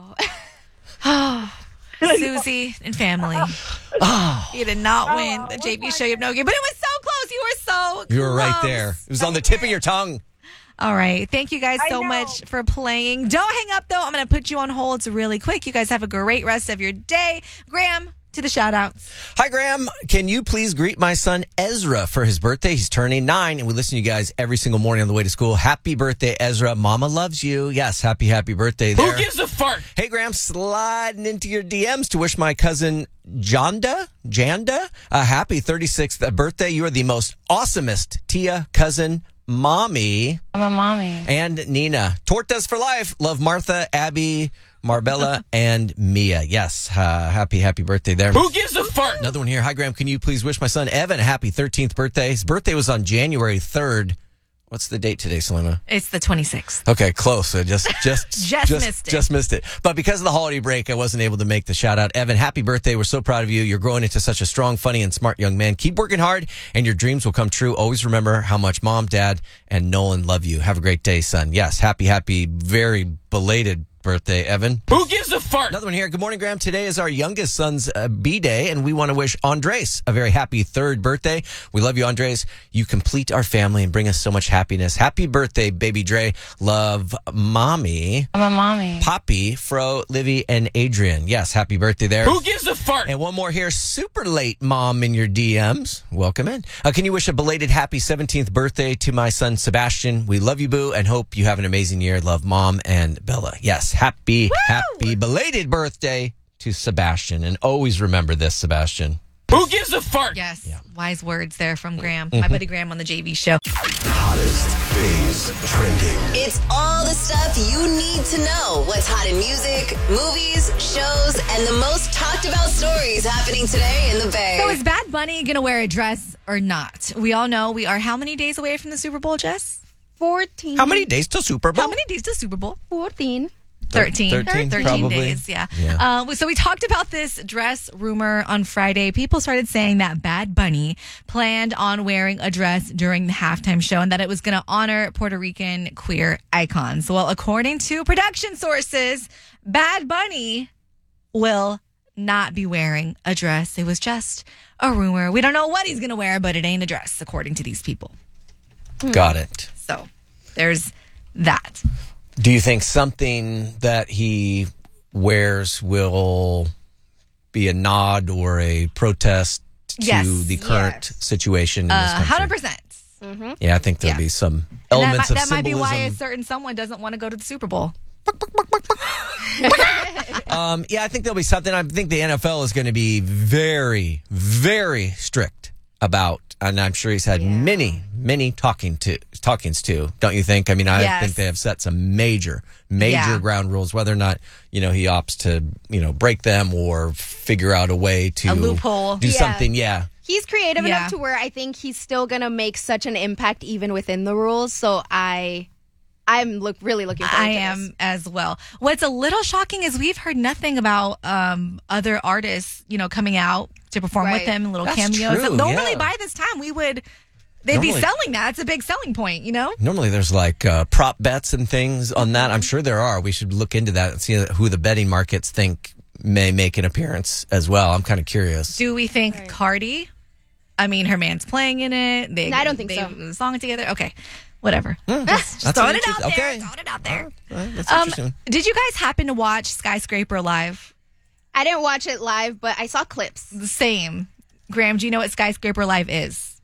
Susie and family. Oh, You did not win the J V Show. You have no game, but it was so close. You were so you were right close. there. It was on the tip of your tongue. All right. Thank you guys I so know. much for playing. Don't hang up, though. I'm going to put you on hold really quick. You guys have a great rest of your day. Graham, to the shout outs. Hi, Graham. Can you please greet my son Ezra for his birthday? He's turning nine, and we listen to you guys every single morning on the way to school. Happy birthday, Ezra. Mama loves you. Yes, happy, happy birthday there. Who gives a fart? Hey, Graham, sliding into your D Ms to wish my cousin Janda, Janda, a happy thirty-sixth birthday. You are the most awesomest Tia cousin, mommy. I'm a mommy. And Nina. Tortas for life. Love Martha, Abby, Marbella, and Mia. Yes. Uh, happy, happy birthday there. Who gives a fart? Another one here. Hi, Graham. Can you please wish my son Evan a happy thirteenth birthday? His birthday was on January third. What's the date today, Selena? It's the twenty-sixth. Okay, close. I just just Just missed it. Just missed it. But because of the holiday break, I wasn't able to make the shout out. Evan, happy birthday. We're so proud of you. You're growing into such a strong, funny, and smart young man. Keep working hard, and your dreams will come true. Always remember how much mom, dad, and Nolan love you. Have a great day, son. Yes, happy, happy, very belated birthday, Evan. Who gives a fart? Another one here. Good morning, Graham. Today is our youngest son's uh, B-Day, and we want to wish Andres a very happy third birthday. We love you, Andres. You complete our family and bring us so much happiness. Happy birthday, baby Dre. Love, Mommy. I'm a mommy. Poppy, Fro, Livy, and Adrian. Yes, happy birthday there. Who gives a fart? And one more here. Super late, Mom, in your D Ms. Welcome in. Uh, can you wish a belated happy seventeenth birthday to my son, Sebastian? We love you, boo, and hope you have an amazing year. Love, Mom and Bella. Yes, happy, Woo! happy belated birthday to Sebastian. And always remember this, Sebastian. Who gives a fart? Yes. Wise words there from Graham. Mhm. My buddy Graham on the J V show. Hottest things trending. It's all the stuff you need to know. What's hot in music, movies, shows, and the most talked about stories happening today in the Bay. So is Bad Bunny going to wear a dress or not? We all know we are how many days away from the Super Bowl, Jess? fourteen. How many days till Super Bowl? How many days to Super Bowl? fourteen. thirteen. thirteen, thirteen probably. days, yeah. Yeah. Uh, so we talked about this dress rumor on Friday. People started saying that Bad Bunny planned on wearing a dress during the halftime show and that it was going to honor Puerto Rican queer icons. Well, according to production sources, Bad Bunny will not be wearing a dress. It was just a rumor. We don't know what he's going to wear, but it ain't a dress, according to these people. Got it. So there's that. Do you think something that he wears will be a nod or a protest to Yes. the current situation in this Uh, country? one hundred percent. Mm-hmm. Yeah, I think there'll Yeah. be some And that elements might, of that might be symbolism. why a certain someone doesn't want to go to the Super Bowl. Um, yeah, I think there'll be something. I think the N F L is going to be very, very strict about, and I'm sure he's had many, many talking to talkings to. Don't you think? I mean, I Yes. think they have set some major, major Yeah. ground rules. Whether or not you know he opts to you know break them or figure out a way to A loophole. do Yeah. something. Yeah. He's creative Yeah. enough to where I think he's still gonna make such an impact even within the rules. So I, I'm look really looking forward I to am this. as well. What's a little shocking is we've heard nothing about um, other artists, you know, coming out to perform with Right. them, little That's cameos. true, Normally, yeah. by this time, we would they'd be Normally- selling that. It's a big selling point, you know. Normally, there's like uh, prop bets and things on that. I'm sure there are. We should look into that and see who the betting markets think may make an appearance as well. I'm kind of curious. Do we think Cardi? I mean, her man's playing in it. They, No, I don't think they so. The song together. Okay, whatever. Hmm, Just that's throwing an it out there. interest- okay. Throwing it out there. Well, that's Um, interesting. did you guys happen to watch Skyscraper live? I didn't watch it live, but I saw clips. The same. Graham, do you know what Skyscraper Live is?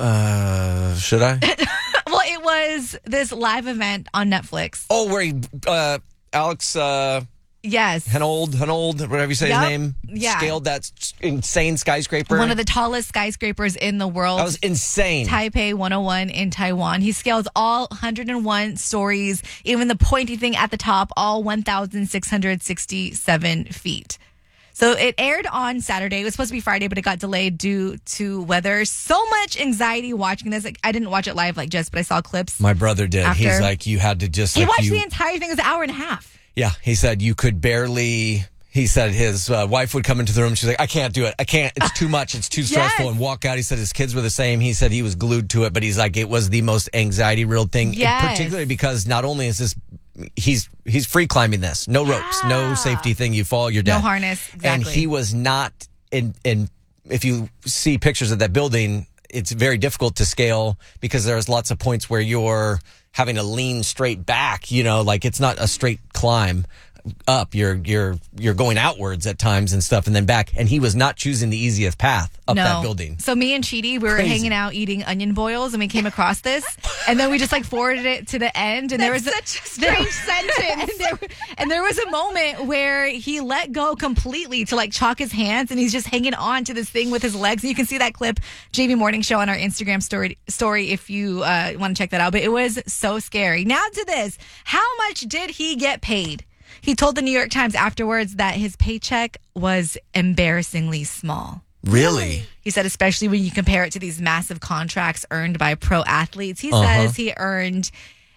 Uh, should I? Well, it was this live event on Netflix. Oh, where he, uh, Alex, uh, Yes. Henold, Henold, whatever you say Yup. his name, Yeah. scaled that s- insane skyscraper. One of the tallest skyscrapers in the world. That was insane. Taipei one oh one in Taiwan. He scales all one hundred one stories, even the pointy thing at the top, all one thousand six hundred sixty-seven feet. So it aired on Saturday. It was supposed to be Friday, but it got delayed due to weather. So much anxiety watching this. Like, I didn't watch it live like Jess, but I saw clips. My brother did. After- He's like, you had to just. He like, watched you, the entire thing. It was an hour and a half. Yeah, he said you could barely. He said his uh, wife would come into the room. She's like, I can't do it. I can't. It's too much. It's too stressful. Yes. And walk out. He said his kids were the same. He said he was glued to it, but he's like, it was the most anxiety-riddled thing. Yes. Particularly because not only is this, he's he's free climbing this. No ropes, no safety thing. You fall, you're dead. No harness. Exactly. And he was not in. In if you see pictures of that building, it's very difficult to scale because there's lots of points where you're having to lean straight back. You know, like it's not a straight climb up. You're you're you're going outwards at times and stuff, and then back. And he was not choosing the easiest path up No. that building. So me and Chidi, we were Crazy. hanging out eating onion boils, and we came across this, and then we just like forwarded it to the end, and there was That's such a strange sentence. and, there, and there was a moment where he let go completely to like chalk his hands, and he's just hanging on to this thing with his legs. And you can see that clip, J V Morning Show, on our Instagram story. Story if you uh, want to check that out. But it was so scary. Now to this: how much did he get paid? He told the New York Times afterwards that his paycheck was embarrassingly small. Really? He said, especially when you compare it to these massive contracts earned by pro athletes. He Uh-huh. says he earned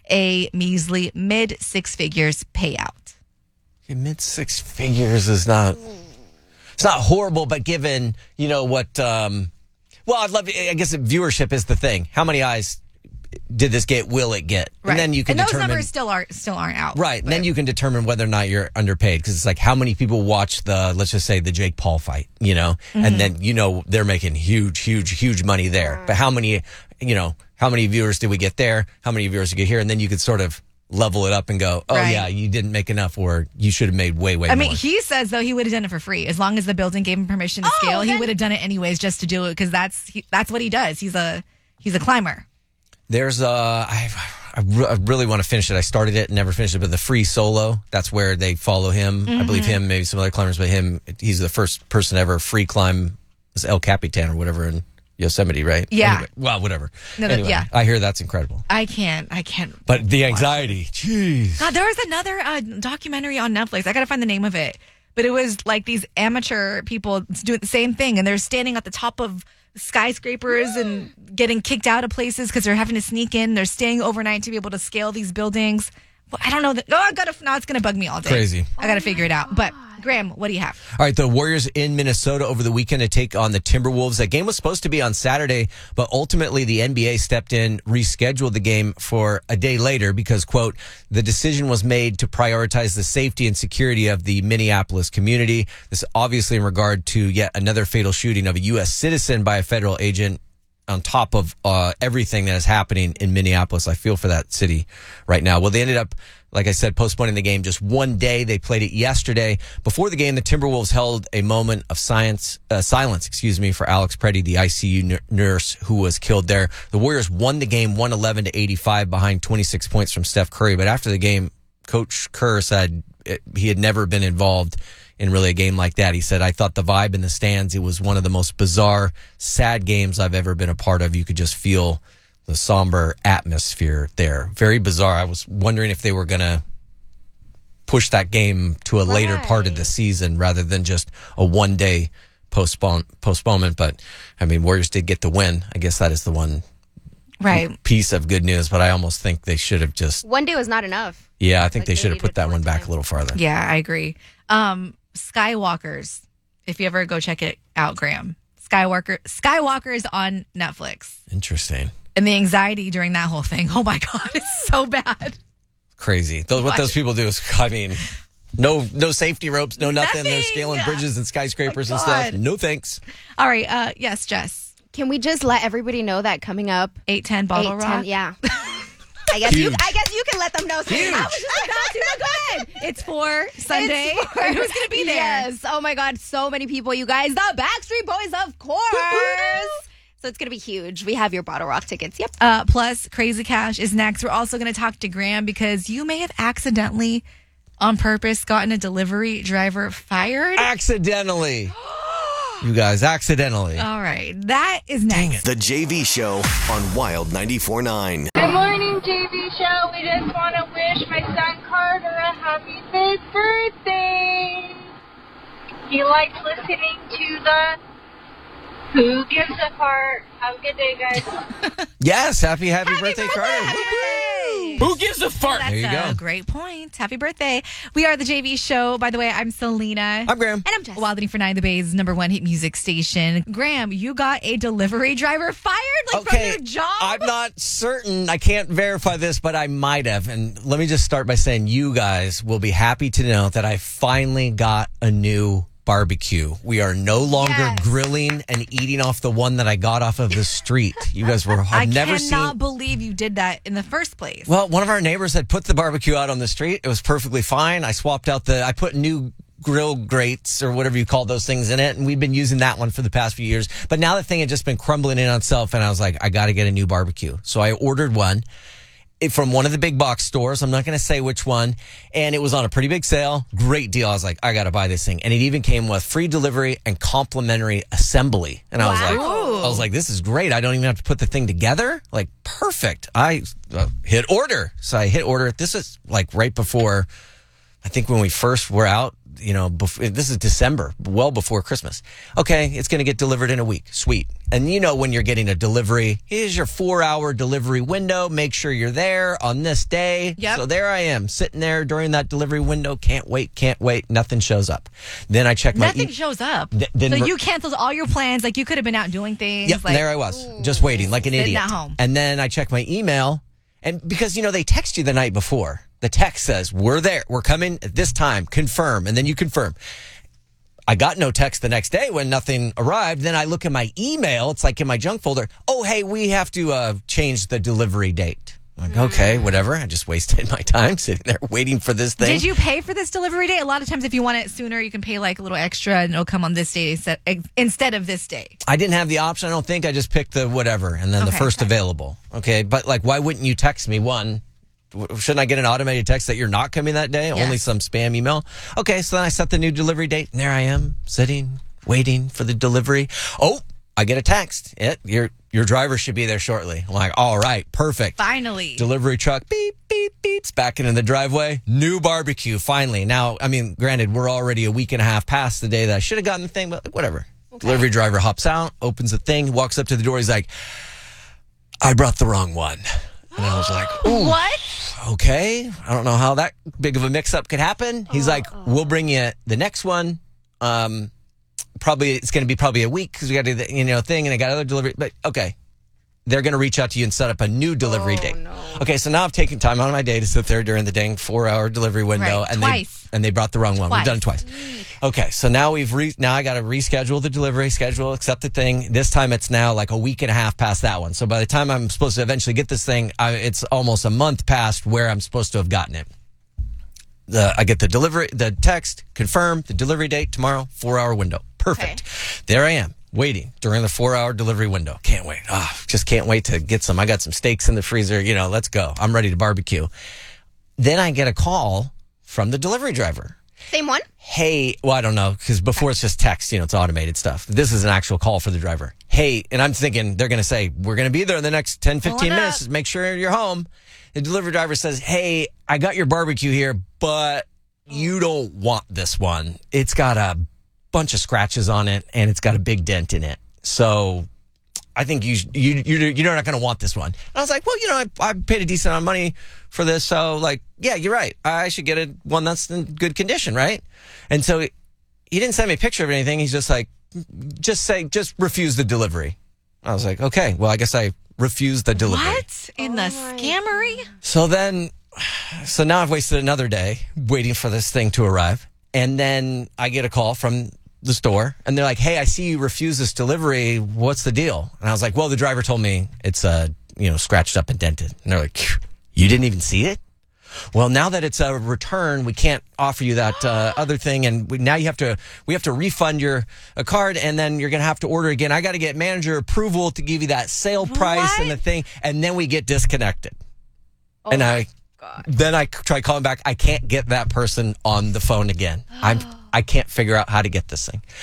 a measly mid six figures payout. Mid six figures is not, it's not horrible, but given, you know, what, um, well, I'd love to, I guess viewership is the thing. How many eyes did this get, will it get? Right. And then you can and those determine. numbers still aren't, still aren't out. Right. And then you can determine whether or not you're underpaid, because it's like how many people watch the, let's just say the Jake Paul fight, you know, Mhm. and then, you know, they're making huge, huge, huge money there. But how many, you know, how many viewers did we get there? How many viewers did we get here? And then you could sort of level it up and go, oh, Right. yeah, you didn't make enough, or you should have made way, way I more. mean, he says, though, he would have done it for free. As long as the building gave him permission to Oh, scale, he then- would have done it anyways just to do it, because that's he, that's what he does. He's a he's a climber. There's a, I, I re- I really want to finish it. I started it and never finished it, but the Free Solo, that's where they follow him. I believe Mhm. him, maybe some other climbers, but him, he's the first person ever free climb, it's El Capitan or whatever in Yosemite, right? Yeah. Anyway, well, whatever. No, no, Anyway, yeah. I hear that's incredible. I can't. I can't. But the anxiety, jeez. God, there was another uh, documentary on Netflix. I got to find the name of it. But it was like these amateur people doing the same thing, and they're standing at the top of skyscrapers and getting kicked out of places because they're having to sneak in. They're staying overnight to be able to scale these buildings. Well, I don't know. That, oh, I gotta. Now it's gonna bug me all day. Crazy. I gotta figure it out. But Graham, what do you have? All right, the Warriors in Minnesota over the weekend to take on the Timberwolves. That game was supposed to be on Saturday, but ultimately the N B A stepped in, rescheduled the game for a day later because, quote, the decision was made to prioritize the safety and security of the Minneapolis community. This obviously in regard to yet another fatal shooting of a U S citizen by a federal agent, on top of uh, everything that is happening in Minneapolis. I feel for that city right now. Well, they ended up, like I said, postponing the game just one day. They played it yesterday. Before the game, the Timberwolves held a moment of science, uh, silence, excuse me, for Alex Preddy, the I C U n- nurse who was killed there. The Warriors won the game one eleven to eighty-five behind twenty-six points from Steph Curry. But after the game, Coach Kerr said it, he had never been involved in really a game like that. He said, I thought the vibe in the stands, it was one of the most bizarre, sad games I've ever been a part of. You could just feel the somber atmosphere there. Very bizarre. I was wondering if they were going to push that game to a later part of the season rather than just a one day postpone, postponement. But I mean, Warriors did get the win. I guess that is the one Right. piece of good news, but I almost think they should have just, One day was not enough. yeah, I think Like they they should have needed put that one back a little farther. Yeah, I agree. Um, Skywalkers. If you ever go check it out, Graham. Skywalker. Skywalkers on Netflix. Interesting. And the anxiety during that whole thing. Oh my God, it's so bad. Crazy. Those, what Watch those it. people do is, I mean, no no safety ropes, no nothing. They're Nothing. scaling bridges and skyscrapers Oh and my stuff. God. No thanks. All right. Uh, yes, Jess. Can we just let everybody know that coming up eight ten Bottle eight ten Rock? Yeah. I guess you. Huge. I guess you can let them know. Huge. I was just about to. But go ahead. It's for Sunday. It's for- And who's gonna be there? Yes. Oh my God. So many people. You guys. The Backstreet Boys, of course. So it's gonna be huge. We have your Bottle Rock tickets. Yep. Uh, plus, Crazy Cash is next. We're also going to talk to Graham because you may have accidentally, on purpose, gotten a delivery driver fired. Accidentally. You guys, accidentally. All right. That is next. The J V Show on Wild ninety-four point nine. Good morning, J V Show. We just want to wish my son Carter a happy fifth birthday. He likes listening to the Who Gives a Fart. Have a good day, guys. Yes, happy, happy, birthday, Carter. Who gives a fart? That's There you a go. great point. Happy birthday. We are the J V Show. By the way, I'm Selena. I'm Graham. And I'm Jess. Wild ninety-four point nine, the Bay's number one hit music station. Graham, you got a delivery driver fired like from Okay, their job? I'm not certain. I can't verify this, but I might have. And let me just start by saying you guys will be happy to know that I finally got a new barbecue. We are no longer Yes. grilling and eating off the one that I got off of the street. You guys were, I I've never cannot seen. believe you did that in the first place. Well, one of our neighbors had put the barbecue out on the street. It was perfectly fine. I swapped out the, I put new grill grates or whatever you call those things in it. And we've been using that one for the past few years. But now the thing had just been crumbling in on itself. And I was like, I got to get a new barbecue. So I ordered one it- from one of the big box stores. I'm not going to say which one. And it was on a pretty big sale. Great deal. I was like, I got to buy this thing. And it even came with free delivery and complimentary assembly. And I was like, I was like, this is great. I don't even have to put the thing together. Like, perfect. I uh, hit order. So I hit order. This is like right before I think when we first were out, you know, before, this is December, well before Christmas. Okay, it's going to get delivered in a week. Sweet. And you know when you're getting a delivery, here's your four-hour delivery window. Make sure you're there on this day. Yep. So there I am, sitting there during that delivery window. Can't wait, can't wait. Nothing shows up. Then I check my... Nothing e- shows up. Th- then so re- you canceled all your plans. Like, you could have been out doing things. Yep, like, there I was, just waiting like an sitting idiot. at home. And then I check my email, and because, you know, they text you the night before. The text says, we're there. We're coming at this time. Confirm. And then you confirm. I got no text the next day when nothing arrived. Then I look at my email. It's like in my junk folder. Oh, hey, we have to uh, change the delivery date. I'm like, okay, whatever. I just wasted my time sitting there waiting for this thing. Did you pay for this delivery date? A lot of times if you want it sooner, you can pay like a little extra and it'll come on this day instead, instead of this day. I didn't have the option. I don't think. I just picked the whatever and then the Okay, first okay. available. Okay, but like, why wouldn't you text me? One, w- shouldn't I get an automated text that you're not coming that day? Yes. Only some spam email? Okay, so then I set the new delivery date, and there I am, sitting, waiting for the delivery. Oh, I get a text. It, your your driver should be there shortly. I'm like, all right, perfect. Finally. Delivery truck, beep, beep, beeps, backing in the driveway. New barbecue, finally. Now, I mean, granted, we're already a week and a half past the day that I should have gotten the thing, but whatever. Okay. Delivery driver hops out, opens the thing, walks up to the door. He's like, I brought the wrong one. And I was like, ooh, what? Okay. I don't know how that big of a mix-up could happen. He's like, we'll bring you the next one. Um, probably it's going to be probably a week because we got to do the you know thing, and I got other delivery. But okay, they're going to reach out to you and set up a new delivery Oh, date. no. Okay, so now I've taken time out of my day to sit there during the dang four-hour delivery window, Right, and twice. they and they brought the wrong one. Twice. We've done it twice. Okay, so now we've re- now I got to reschedule the delivery schedule, accept the thing. This time it's now like a week and a half past that one. So by the time I'm supposed to eventually get this thing, I, it's almost a month past where I'm supposed to have gotten it. The, I get the delivery, the text, confirm the delivery date tomorrow, four-hour window. Perfect. There I am, waiting during the four-hour delivery window. Can't wait. Ah, just can't wait to get some. I got some steaks in the freezer. You know, let's go. I'm ready to barbecue. Then I get a call from the delivery driver. Same one? Hey, well, I don't know, because before it's just text, you know, it's automated stuff. This is an actual call for the driver. Hey, and I'm thinking they're going to say, we're going to be there in the next ten, fifteen Pulling minutes. up. Just make sure you're home. The delivery driver says, hey, I got your barbecue here, but you don't want this one. It's got a bunch of scratches on it, and it's got a big dent in it. So I think you, you, you're, you're not going to want this one. And I was like, well, you know, I, I paid a decent amount of money for this. So, like, yeah, you're right. I should get a, one that's in good condition, right? And so he didn't send me a picture of anything. He's just like, just say, just refuse the delivery. I was like, okay, well, I guess I refused the delivery. What? In the scammery? So then, so now I've wasted another day waiting for this thing to arrive. And then I get a call from the store and they're like, hey, I see you refuse this delivery. What's the deal? And I was like, well, the driver told me it's, uh, you know, scratched up and dented. And they're like, you didn't even see it? Well, now that it's a return, we can't offer you that uh, other thing, and we, now you have to we have to refund your a card, and then you're gonna have to order again. I got to get manager approval to give you that sale price What? and the thing, and then we get disconnected. Oh and I then I try calling back. I can't get that person on the phone again. I'm I can't figure out how to get this thing.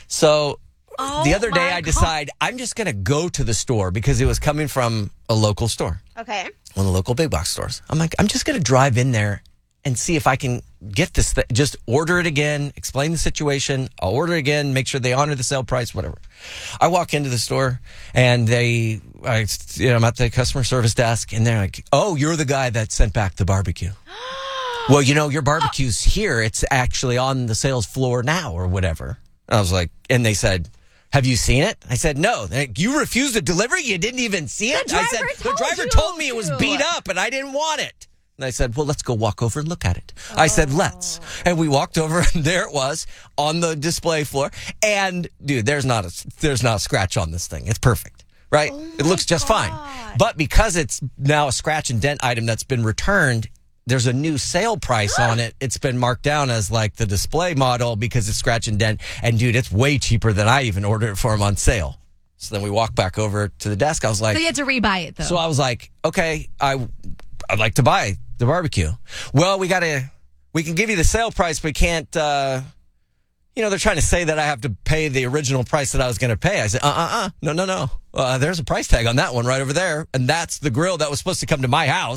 So Oh the other day, my I God. decide I'm just gonna go to the store because it was coming from a local store. Okay. One of the local big box stores. I'm like, I'm just going to drive in there and see if I can get this, th- just order it again, explain the situation. I'll order it again, make sure they honor the sale price, whatever. I walk into the store and they, I, you know, I'm at the customer service desk and they're like, oh, you're the guy that sent back the barbecue. Well, you know, your barbecue's here. It's actually on the sales floor now or whatever. I was like, and they said, have you seen it? I said, no. They're like, you refused a delivery? You didn't even see it? The I said, driver the told driver you told me it was to." beat up and I didn't want it. And I said, well, let's go walk over and look at it. I said, let's. And we walked over and there it was on the display floor. And dude, there's not a, there's not a scratch on this thing. It's perfect, right? It looks just fine. But because it's now a scratch and dent item that's been returned, there's a new sale price on it. It's been marked down as like the display model because it's scratch and dent. And dude, it's way cheaper than I even ordered it for them on sale. So then we walked back over to the desk. I was like, So you had to rebuy it, though. so I was like, okay, I, I'd like to buy the barbecue. Well, we got to, we can give you the sale price, but we can't, uh, you know, they're trying to say that I have to pay the original price that I was going to pay. I said, uh-uh-uh, no, no, no. Uh, there's a price tag on that one right over there. And that's the grill that was supposed to come to my house.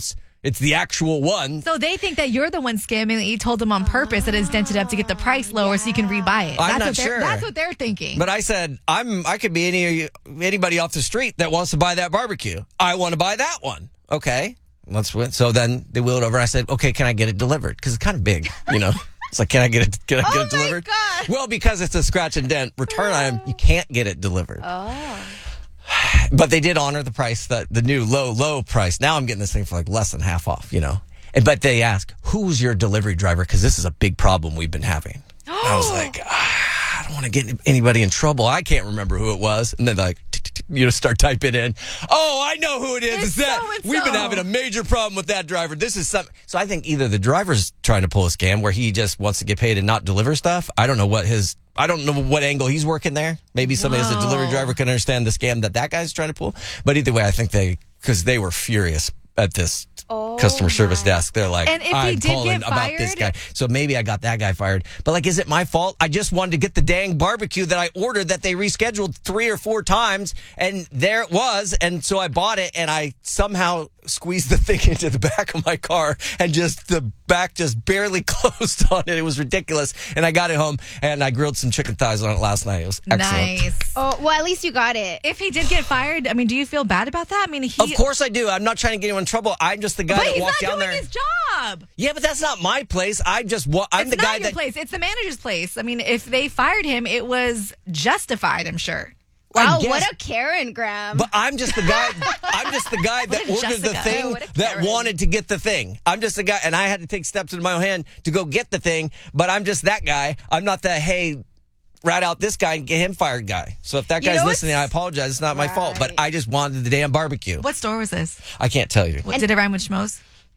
It's the actual one. So they think that you're the one scamming, that you told them on purpose that it's dented up to get the price lower so you can rebuy it. I'm that's not what they're, sure. That's what they're thinking. But I said, I'm. I could be any anybody off the street that wants to buy that barbecue. I want to buy that one. Okay, let's win. So then they wheeled over. I said, okay, can I get it delivered? Because it's kind of big, you know. It's like, can I get it? Can I get Oh it delivered? my God. Well, because it's a scratch and dent return item, you can't get it delivered. Oh. But they did honor the price, the, the new low, low price. Now I'm getting this thing for like less than half off, you know. And, but they ask, who's your delivery driver? Because this is a big problem we've been having. And I was like, ah, I don't want to get anybody in trouble. I can't remember who it was. And then like, you know, start typing in, oh, I know who it is. It's that. so-and-so. We've been having a major problem with that driver. This is something. So I think either the driver's trying to pull a scam where he just wants to get paid and not deliver stuff. I don't know what his, I don't know what angle he's working there. Maybe somebody as a delivery driver can understand the scam that that guy's trying to pull. But either way, I think they, because they were furious at this Oh customer service desk. They're like, And if he I'm did calling get about this guy. fired- So maybe I got that guy fired. But like, is it my fault? I just wanted to get the dang barbecue that I ordered that they rescheduled three or four times. And there it was. And so I bought it and I somehow squeezed the thing into the back of my car and just the back just barely closed on it. It was ridiculous. And I got it home and I grilled some chicken thighs on it last night. It was excellent. Nice. Oh, well, at least you got it. If he did get fired, I mean, do you feel bad about that? I mean, he. Of course I do. I'm not trying to get anyone in trouble. I'm just the guy But that he's walked not down doing there. his job. Yeah, but that's not my place. I just wa- I'm it's the not guy your that place. It's the manager's place. I mean, if they fired him, it was justified, I'm sure. Wow, guess- what a Karen, Graham. But I'm just the guy. I'm just the guy that What a ordered the Jessica. thing Oh, what a that Karen. wanted to get the thing. I'm just the guy, and I had to take steps into my own hand to go get the thing. But I'm just that guy. I'm not the hey, rat out this guy and get him fired guy. So if that You guy's know, listening, I apologize. It's not my fault. But I just wanted the damn barbecue. What store was this? I can't tell you. What, did it rhyme with Schmoes?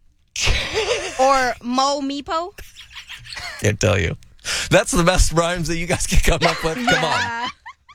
Or Mo Meepo. Can't tell you. That's the best rhymes that you guys can come up with. Come on.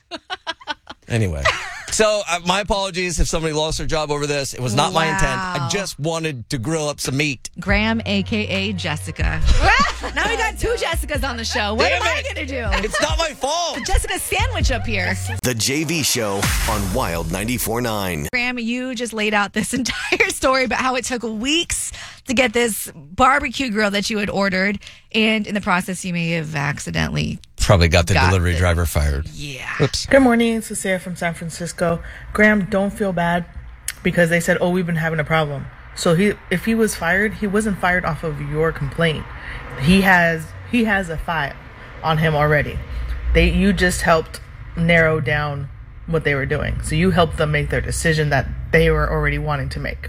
Anyway. So, uh, my apologies if somebody lost their job over this. It was not my intent. I Wow. just wanted to grill up some meat. Graham, a k a. Jessica. Now we got two Jessicas on the show. What Damn am I it. going to do? It's not my fault. The Jessica sandwich up here. The J V Show on Wild ninety-four point nine. Graham, you just laid out this entire story about how it took weeks to get this barbecue grill that you had ordered. And in the process, you may have accidentally. Probably got the Got delivery it. driver fired. Yeah. Oops. Good morning, it's Cecilia from San Francisco. Graham, don't feel bad because they said, oh, we've been having a problem. So he, if he was fired, he wasn't fired off of your complaint. He has he has a file on him already. They you just helped narrow down what they were doing. So you helped them make their decision that they were already wanting to make.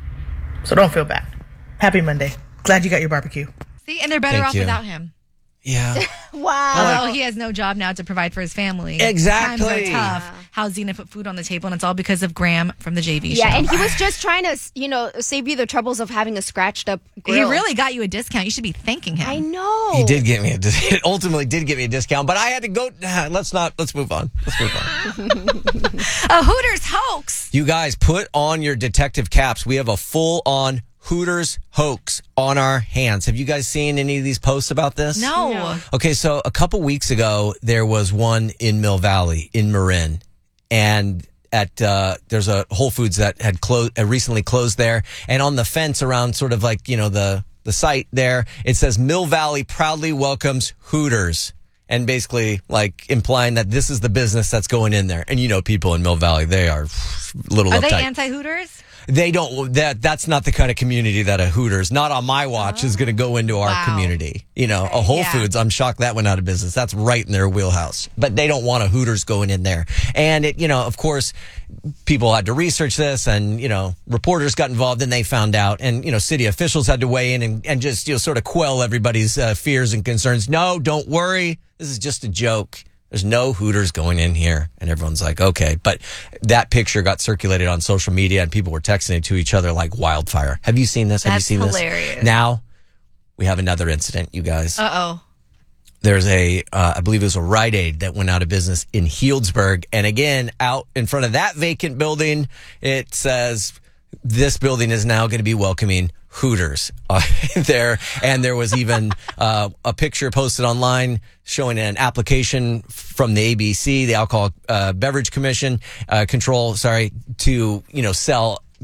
So don't feel bad. Happy Monday. Glad you got your barbecue. See, and they're better Thank off you. without him. Yeah. Wow. Although he has no job now to provide for his family. Exactly. Times are tough. How's he going to put food on the table? And it's all because of Graham from the J V Yeah, show. and he was just trying to, you know, save you the troubles of having a scratched up He grill. really got you a discount. You should be thanking him. I know. He did get me a dis- it ultimately did get me a discount, but I had to go. Nah, let's not. Let's move on. Let's move on. A Hooters hoax. You guys, put on your detective caps. We have a full on Hooters hoax on our hands. Have you guys seen any of these posts about this? No. No. Okay, so a couple weeks ago, there was one in Mill Valley, in Marin, and at uh, there's a Whole Foods that had closed, uh, recently closed there, and on the fence around sort of like, you know, the the site there, it says Mill Valley proudly welcomes Hooters. And basically, like, implying that this is the business that's going in there. And you know, people in Mill Valley, they are a little Are uptight. they anti-Hooters? They don't, that, that's not the kind of community that a Hooters, not on my watch, is going to go into our Wow. community. You know, a Whole yeah. Foods, I'm shocked that went out of business. That's right in their wheelhouse. But they don't want a Hooters going in there. And it, you know, of course, people had to research this and, you know, reporters got involved and they found out. And, you know, city officials had to weigh in and, and just, you know, sort of quell everybody's uh, fears and concerns. No, don't worry. This is just a joke. There's no Hooters going in here. And everyone's like, okay. But that picture got circulated on social media and people were texting it to each other like wildfire. Have you seen this? Have That's you seen hilarious. this? Now, we have another incident, you guys. Uh-oh. There's a, uh, I believe it was a Rite Aid that went out of business in Healdsburg. And again, out in front of that vacant building, it says this building is now going to be welcoming Hooters uh, there. And there was even uh, a picture posted online showing an application from the A B C, the Alcohol uh, Beverage Commission uh, Control, sorry, to, you know, sell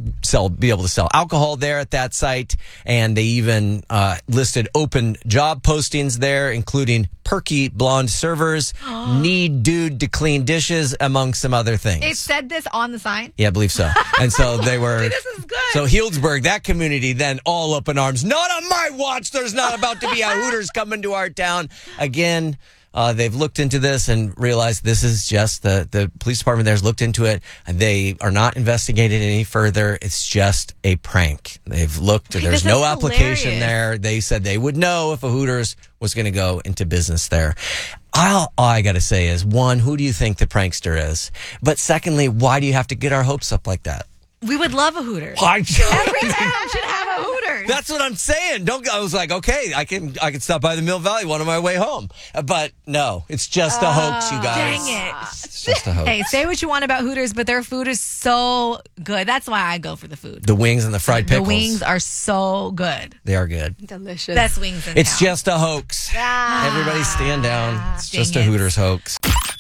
sell, be able to sell alcohol there at that site. And they even uh, listed open job postings there, including perky blonde servers, need dude to clean dishes, among some other things. It said this on the sign? Yeah, I believe so. And so they were. Dude, this is good. So Healdsburg, that community, then all up in arms. Not on my watch. There's not about to be a Hooters coming to our town. Again, uh, they've looked into this and realized this is just the, the police department there's looked into it. And they are not investigating any further. It's just a prank. They've looked. Wait, there's this no is application hilarious. there. They said they would know if a Hooters was going to go into business there. All, all I got to say is, one, who do you think the prankster is? But secondly, why do you have to get our hopes up like that? We would love a Hooters. I- Every town should have a Hooters. That's what I'm saying. Don't. I was like, okay, I can I can stop by the Mill Valley one on my way home. Uh, But no, it's just a hoax, you guys. Dang it. It's just a hoax. Hey, say what you want about Hooters, but their food is so good. That's why I go for the food. The wings and the fried pickles. The wings are so good. They are good. Delicious. Best wings in It's town. just a hoax. Ah. Everybody stand down. It's Dang just a it. Hooters hoax.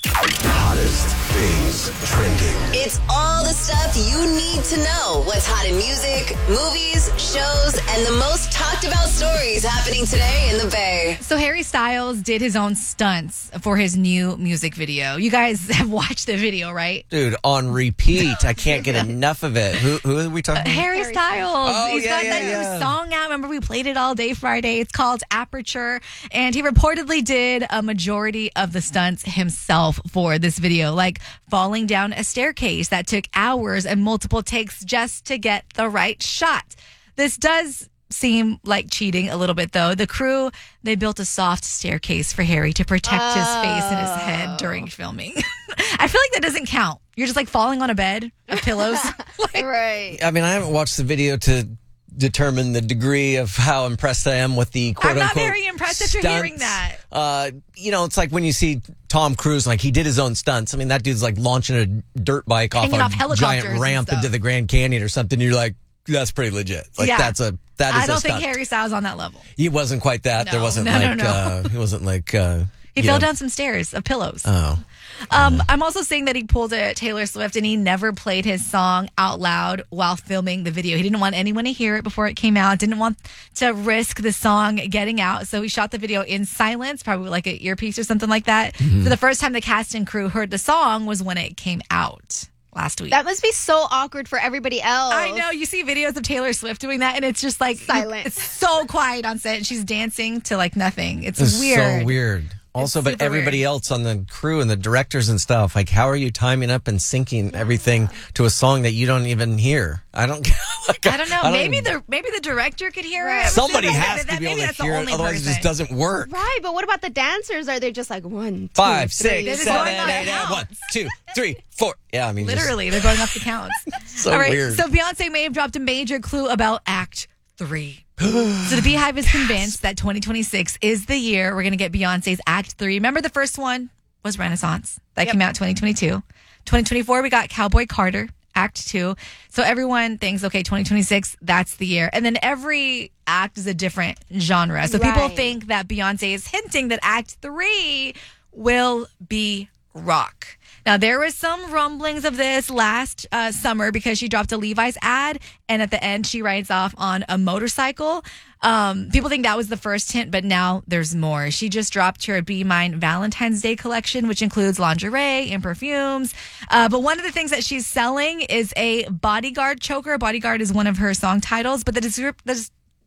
Hottest things trending. It's all the stuff you need to know. What's hot in music, movies, shows, and the most talked about stories happening today in the Bay. So Harry Styles did his own stunts for his new music video. You guys have watched the video, right? Dude, on repeat. I can't get enough of it. Who, who are we talking about? Harry Styles. Oh, He's yeah, got yeah, that yeah. new song out. Remember, we played it all day Friday. It's called Aperture. And he reportedly did a majority of the stunts himself for this video, like falling down a staircase that took hours and multiple takes just to get the right shot. This does seem like cheating a little bit, though. The crew, they built a soft staircase for Harry to protect his face and his head during filming. I feel like that doesn't count. You're just like falling on a bed of pillows. Right. I mean, I haven't watched the video to determine the degree of how impressed I am with the quote I'm not unquote very impressed that you're hearing stunts. that. Uh, you know, it's like when you see Tom Cruise, like he did his own stunts. I mean, that dude's like launching a dirt bike off Hanging a off helicopters giant and ramp stuff. into the Grand Canyon or something. You're like, that's pretty legit. Like Yeah. that's a that is I a don't stunt. think Harry Styles on that level. He wasn't quite that. there No, wasn't no, no, like no. uh he wasn't like uh He you fell know- down some stairs of pillows. Oh. Um, I'm also seeing that he pulled a Taylor Swift and he never played his song out loud while filming the video. He didn't want anyone to hear it before it came out, didn't want to risk the song getting out. So he shot the video in silence, probably like an earpiece or something like that. Mhm. So the first time the cast and crew heard the song was when it came out last week. That must be so awkward for everybody else. I know. You see videos of Taylor Swift doing that, and it's just like Silent. It's so quiet on set, and she's dancing to like nothing. It's, It's weird. so weird. Also, but super everybody weird. else on the crew and the directors and stuff, like, how are you timing up and syncing everything to a song that you don't even hear? I don't. Like, I don't know. I don't- maybe the maybe the director could hear it. Somebody Maybe has that- to be maybe able to that's the hear it, only otherwise it just person. doesn't work. Right, but what about the dancers? Are they just like one, two, Five, three? six, seven, eight, eight, one, two, three, four. Yeah, I mean, just- Literally, they're going off the counts. So All right, weird. so Beyonce may have dropped a major clue about Act Three. So the Beehive is convinced that twenty twenty-six is the year we're going to get Beyonce's Act Three. Remember, the first one was Renaissance. That came out twenty twenty-two. twenty twenty-four, we got Cowboy Carter, Act Two. So everyone thinks, okay, twenty twenty-six, that's the year. And then every act is a different genre. So people Right. think that Beyonce is hinting that Act Three will be rock. Now, there was some rumblings of this last uh, summer because she dropped a Levi's ad, and at the end, she rides off on a motorcycle. Um, people think that was the first hint, but now there's more. She just dropped her Be Mine Valentine's Day collection, which includes lingerie and perfumes. Uh, but one of the things that she's selling is a bodyguard choker. Bodyguard is one of her song titles, but the descrip- the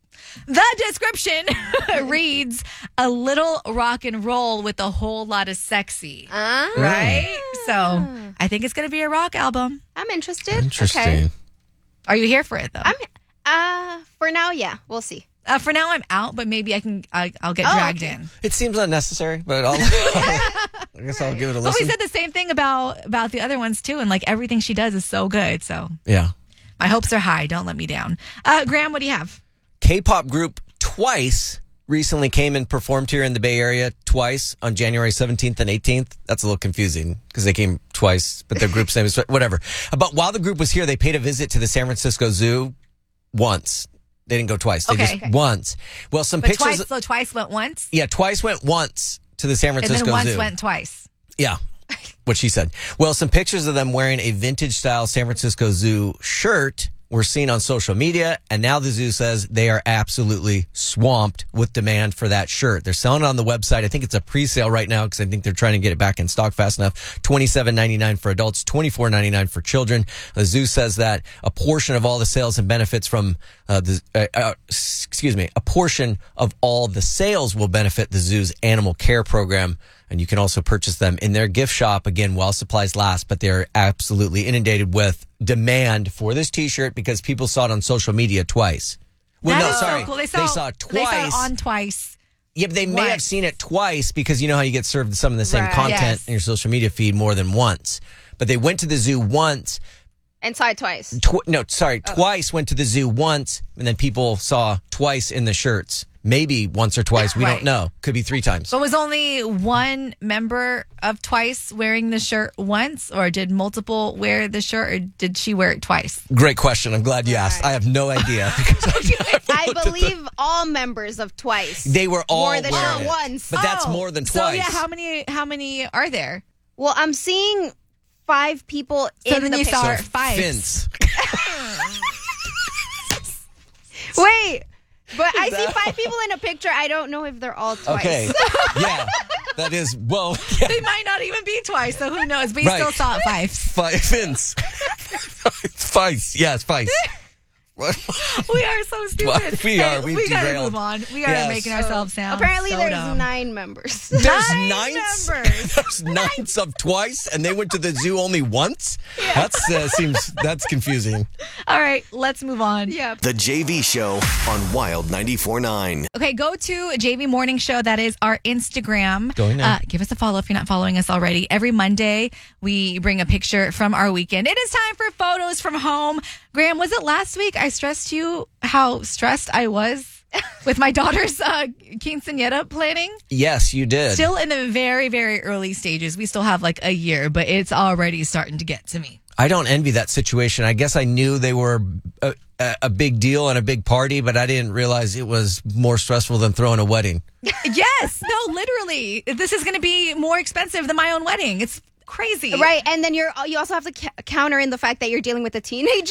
The description reads a little rock and roll with a whole lot of sexy. Ah. Right? So I think it's going to be a rock album. I'm interested. Interesting. Okay. Are you here for it, though? I'm uh for now, yeah. We'll see. Uh, for now, I'm out, but maybe I can. I, I'll get Oh, dragged okay. in. It seems unnecessary, but I'll, I guess I'll give it a But we listen. said the same thing about about the other ones too, and like everything she does is so good. So Yeah. my hopes are high. Don't let me down. Uh, Graham, what do you have? K-pop group Twice recently came and performed here in the Bay Area twice on January seventeenth and eighteenth. That's a little confusing because they came twice, but their group's name is whatever. But while the group was here, they paid a visit to the San Francisco Zoo once. They didn't go twice. They Okay. just Okay. once. Well, some But pictures. twice, so twice went once, Yeah, twice went once to the San and Francisco then once Zoo. went twice. Yeah, what she said. Well, some pictures of them wearing a vintage style San Francisco Zoo shirt were seen on social media, and now the zoo says they are absolutely swamped with demand for that shirt. They're selling it on the website. I think it's a pre-sale right now because I think they're trying to get it back in stock fast enough. twenty-seven ninety-nine for adults, twenty-four ninety-nine for children. The zoo says that a portion of all the sales and benefits from uh, the uh, uh, excuse me, a portion of all the sales will benefit the zoo's animal care program. And you can also purchase them in their gift shop, again, while supplies last, but they're absolutely inundated with demand for this T-shirt because people saw it on social media twice. Well, that no, is sorry. So cool. They They saw, saw it They saw twice. it on twice. Yeah, but they may What? have seen it twice because you know how you get served some of the same Right. content Yes. in your social media feed more than once. But they went to the zoo once. And saw it twice. Tw- no, sorry, Oh. twice went to the zoo once, and then people saw twice in the shirts. Maybe once or twice. We Right. don't know. Could be three times. So was only one member of Twice wearing the shirt once, or did multiple wear the shirt, or did she wear it twice? Great question. I'm glad you asked. I have no idea. I believe all members of Twice. They were all wore the wearing shirt it. once. But that's Oh, more than So twice. yeah, how many? How many are there? Well, I'm seeing five people So in then the you picture. saw five. Vince. Wait, but I see five people in a picture. I don't know if they're all Twice. Okay. Yeah. That is, well, yeah. They might not even be Twice, so who knows? But you Right. still saw it five. Five. Vince. Five. Yeah, it's five. We are so stupid. Well, we are. Hey, We've we gotta derailed. move on. We are Yes. making ourselves sound. Apparently, so there's dumb. nine members. There's Nine nine members. There's nine of twice, and they went to the zoo only once. That's uh, seems that's confusing. All right, let's move on. Yeah. The J V Show on Wild ninety-four point nine. Okay, go to J V Morning Show. That is our Instagram. Going now. Uh, give us a follow if you're not following us already. Every Monday, we bring a picture from our weekend. It is time for photos from home. Graham, was it last week I stressed you how stressed I was with my daughter's uh, quinceañera planning? Yes, you did. Still in the very, very early stages. We still have like a year, but it's already starting to get to me. I don't envy that situation. I guess I knew they were a, a, a big deal and a big party, but I didn't realize it was more stressful than throwing a wedding. Yes, no, literally. This is going to be more expensive than my own wedding. It's crazy. Right, and then you're you also have to ca- counter in the fact that you're dealing with a teenager.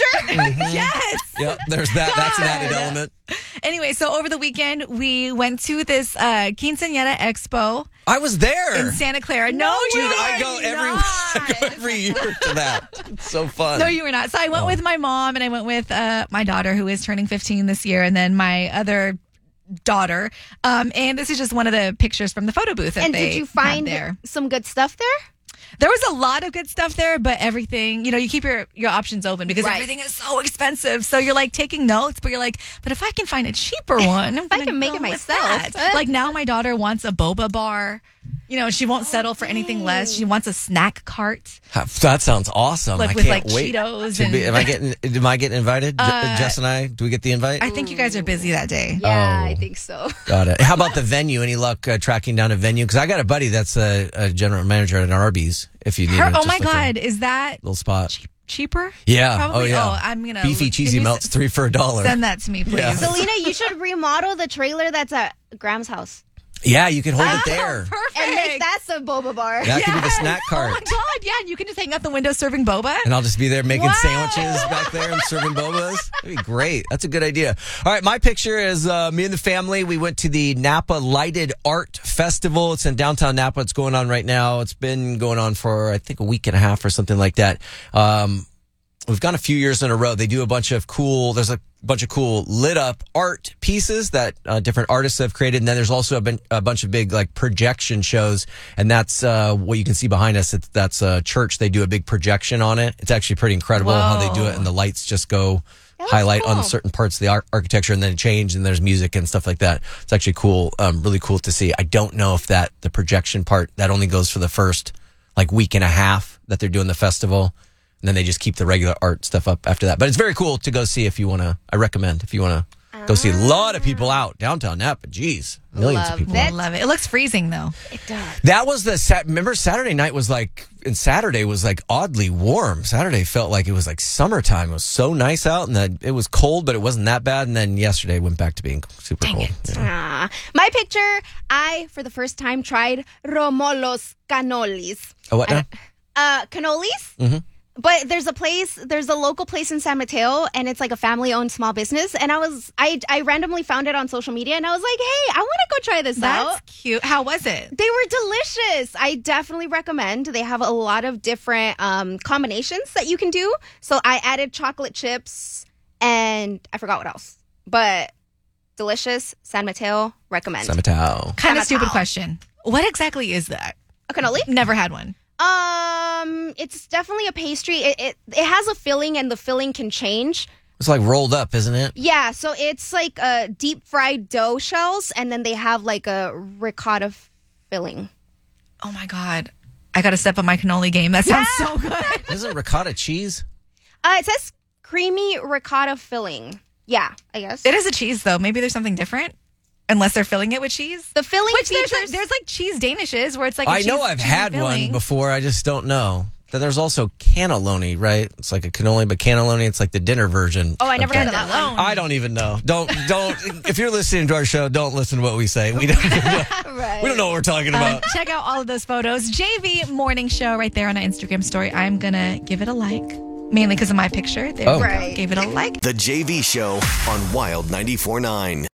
Yes. Yep, there's that. That's an added element. Anyway, so over the weekend, we went to this uh, Quinceañera Expo I was there. in Santa Clara. No, Dude, you I were go every not. I go every year to that. It's so fun. No, you were not. So I went Oh. with my mom and I went with uh, my daughter who is turning fifteen this year, and then my other daughter. Um, and this is just one of the pictures from the photo booth that And they did you had find there. some good stuff there? There was a lot of good stuff there, but everything, you know, you keep your, your options open because Right. everything is so expensive. So you're like taking notes, but you're like, but if I can find a cheaper one, I'm I gonna can make go it with myself. that. Like now my daughter wants a boba bar. You know, she won't settle for anything less. She wants a snack cart. That sounds awesome. Like I with, can't like, wait. Cheetos to be- and- am I getting am I getting invited? Je- Uh, Jess and I, do we get the invite? I think you guys are busy that day. Yeah, Oh. I think so. Got it. How about the venue? Any luck uh, tracking down a venue? Because I got a buddy that's a, a general manager at an Arby's. If you need, Her, a- oh just my like a God, is that little spot. cheaper? Yeah. Probably. Oh yeah. Oh, I'm gonna beefy can cheesy you melts s- three for a dollar. Send that to me, please. Yeah. Selena, you should remodel the trailer that's at Graham's house. Yeah, you can hold Oh, it there. Perfect. And make that some boba bar. That could be the Yes. snack Oh my cart. God, yeah, you can just hang out the window serving boba. And I'll just be there making Wow. sandwiches back there and serving bobas. That'd be great. That's a good idea. All right, my picture is uh, me and the family. We went to the Napa Lighted Art Festival. It's in downtown Napa. It's going on right now. It's been going on for, I think, a week and a half or something like that. Um, we've gone a few years in a row. They do a bunch of cool, there's a bunch of cool lit up art pieces that uh, different artists have created. And then there's also a, bun- a bunch of big like projection shows. And that's uh, what you can see behind us. It's, that's a church. They do a big projection on it. It's actually pretty incredible how they do it. And the lights just go highlight on certain parts of the ar- architecture and then change, and there's music and stuff like that. It's actually cool. Um, really cool to see. I don't know if that, the projection part, that only goes for the first like week and a half that they're doing the festival. And then they just keep the regular art stuff up after that. But it's very cool to go see if you want to. I recommend if you want to go see a lot of people out downtown Napa. Jeez, millions of people. I out. love it. It looks freezing though. It does. That was the sat. Remember Saturday night was like, and Saturday was like oddly warm. Saturday felt like it was like summertime. It was so nice out, and that it was cold, but it wasn't that bad. And then yesterday went back to being super Dang cold. it. Ah. My picture, I, for the first time, tried Romolos cannolis. Oh, what now? Uh, cannolis? Mm-hmm. But there's a place, there's a local place in San Mateo, and it's like a family-owned small business. And I was, I, I randomly found it on social media, and I was like, hey, I want to go try this That's out. cute. How was it? They were delicious. I definitely recommend. They have a lot of different um, combinations that you can do. So I added chocolate chips, and I forgot what else. But delicious. San Mateo, recommend. San Mateo. Kind of San stupid Mateo. question. What exactly is that? A cannoli? Never had one. Um, it's definitely a pastry. It, it it has a filling, and the filling can change. It's like rolled up, isn't it? Yeah, so it's like uh, deep fried dough shells, and then they have like a ricotta filling. Oh my God. I got to step up my cannoli game. That sounds Yeah. so good. Isn't ricotta cheese? Uh, it says creamy ricotta filling. Yeah, I guess. It is a cheese, though. Maybe there's something different. Unless they're filling it with cheese. The filling Which features... there's, like, there's like cheese danishes where it's like a I cheese, know I've cheesy had filling. one before. I just don't know. Then there's also cannelloni, right? It's like a cannoli, but cannelloni, it's like the dinner version. Oh, I never of heard of that. that one. I don't even know. Don't don't. If you're listening to our show, don't listen to what we say. We don't. Right. We don't know what we're talking Um, about. check out all of those photos. J V Morning Show right there on our Instagram story. I'm going to give it a like. Mainly because of my picture. There Oh. we go. Right. Gave it a like. The J V Show on Wild ninety-four point nine.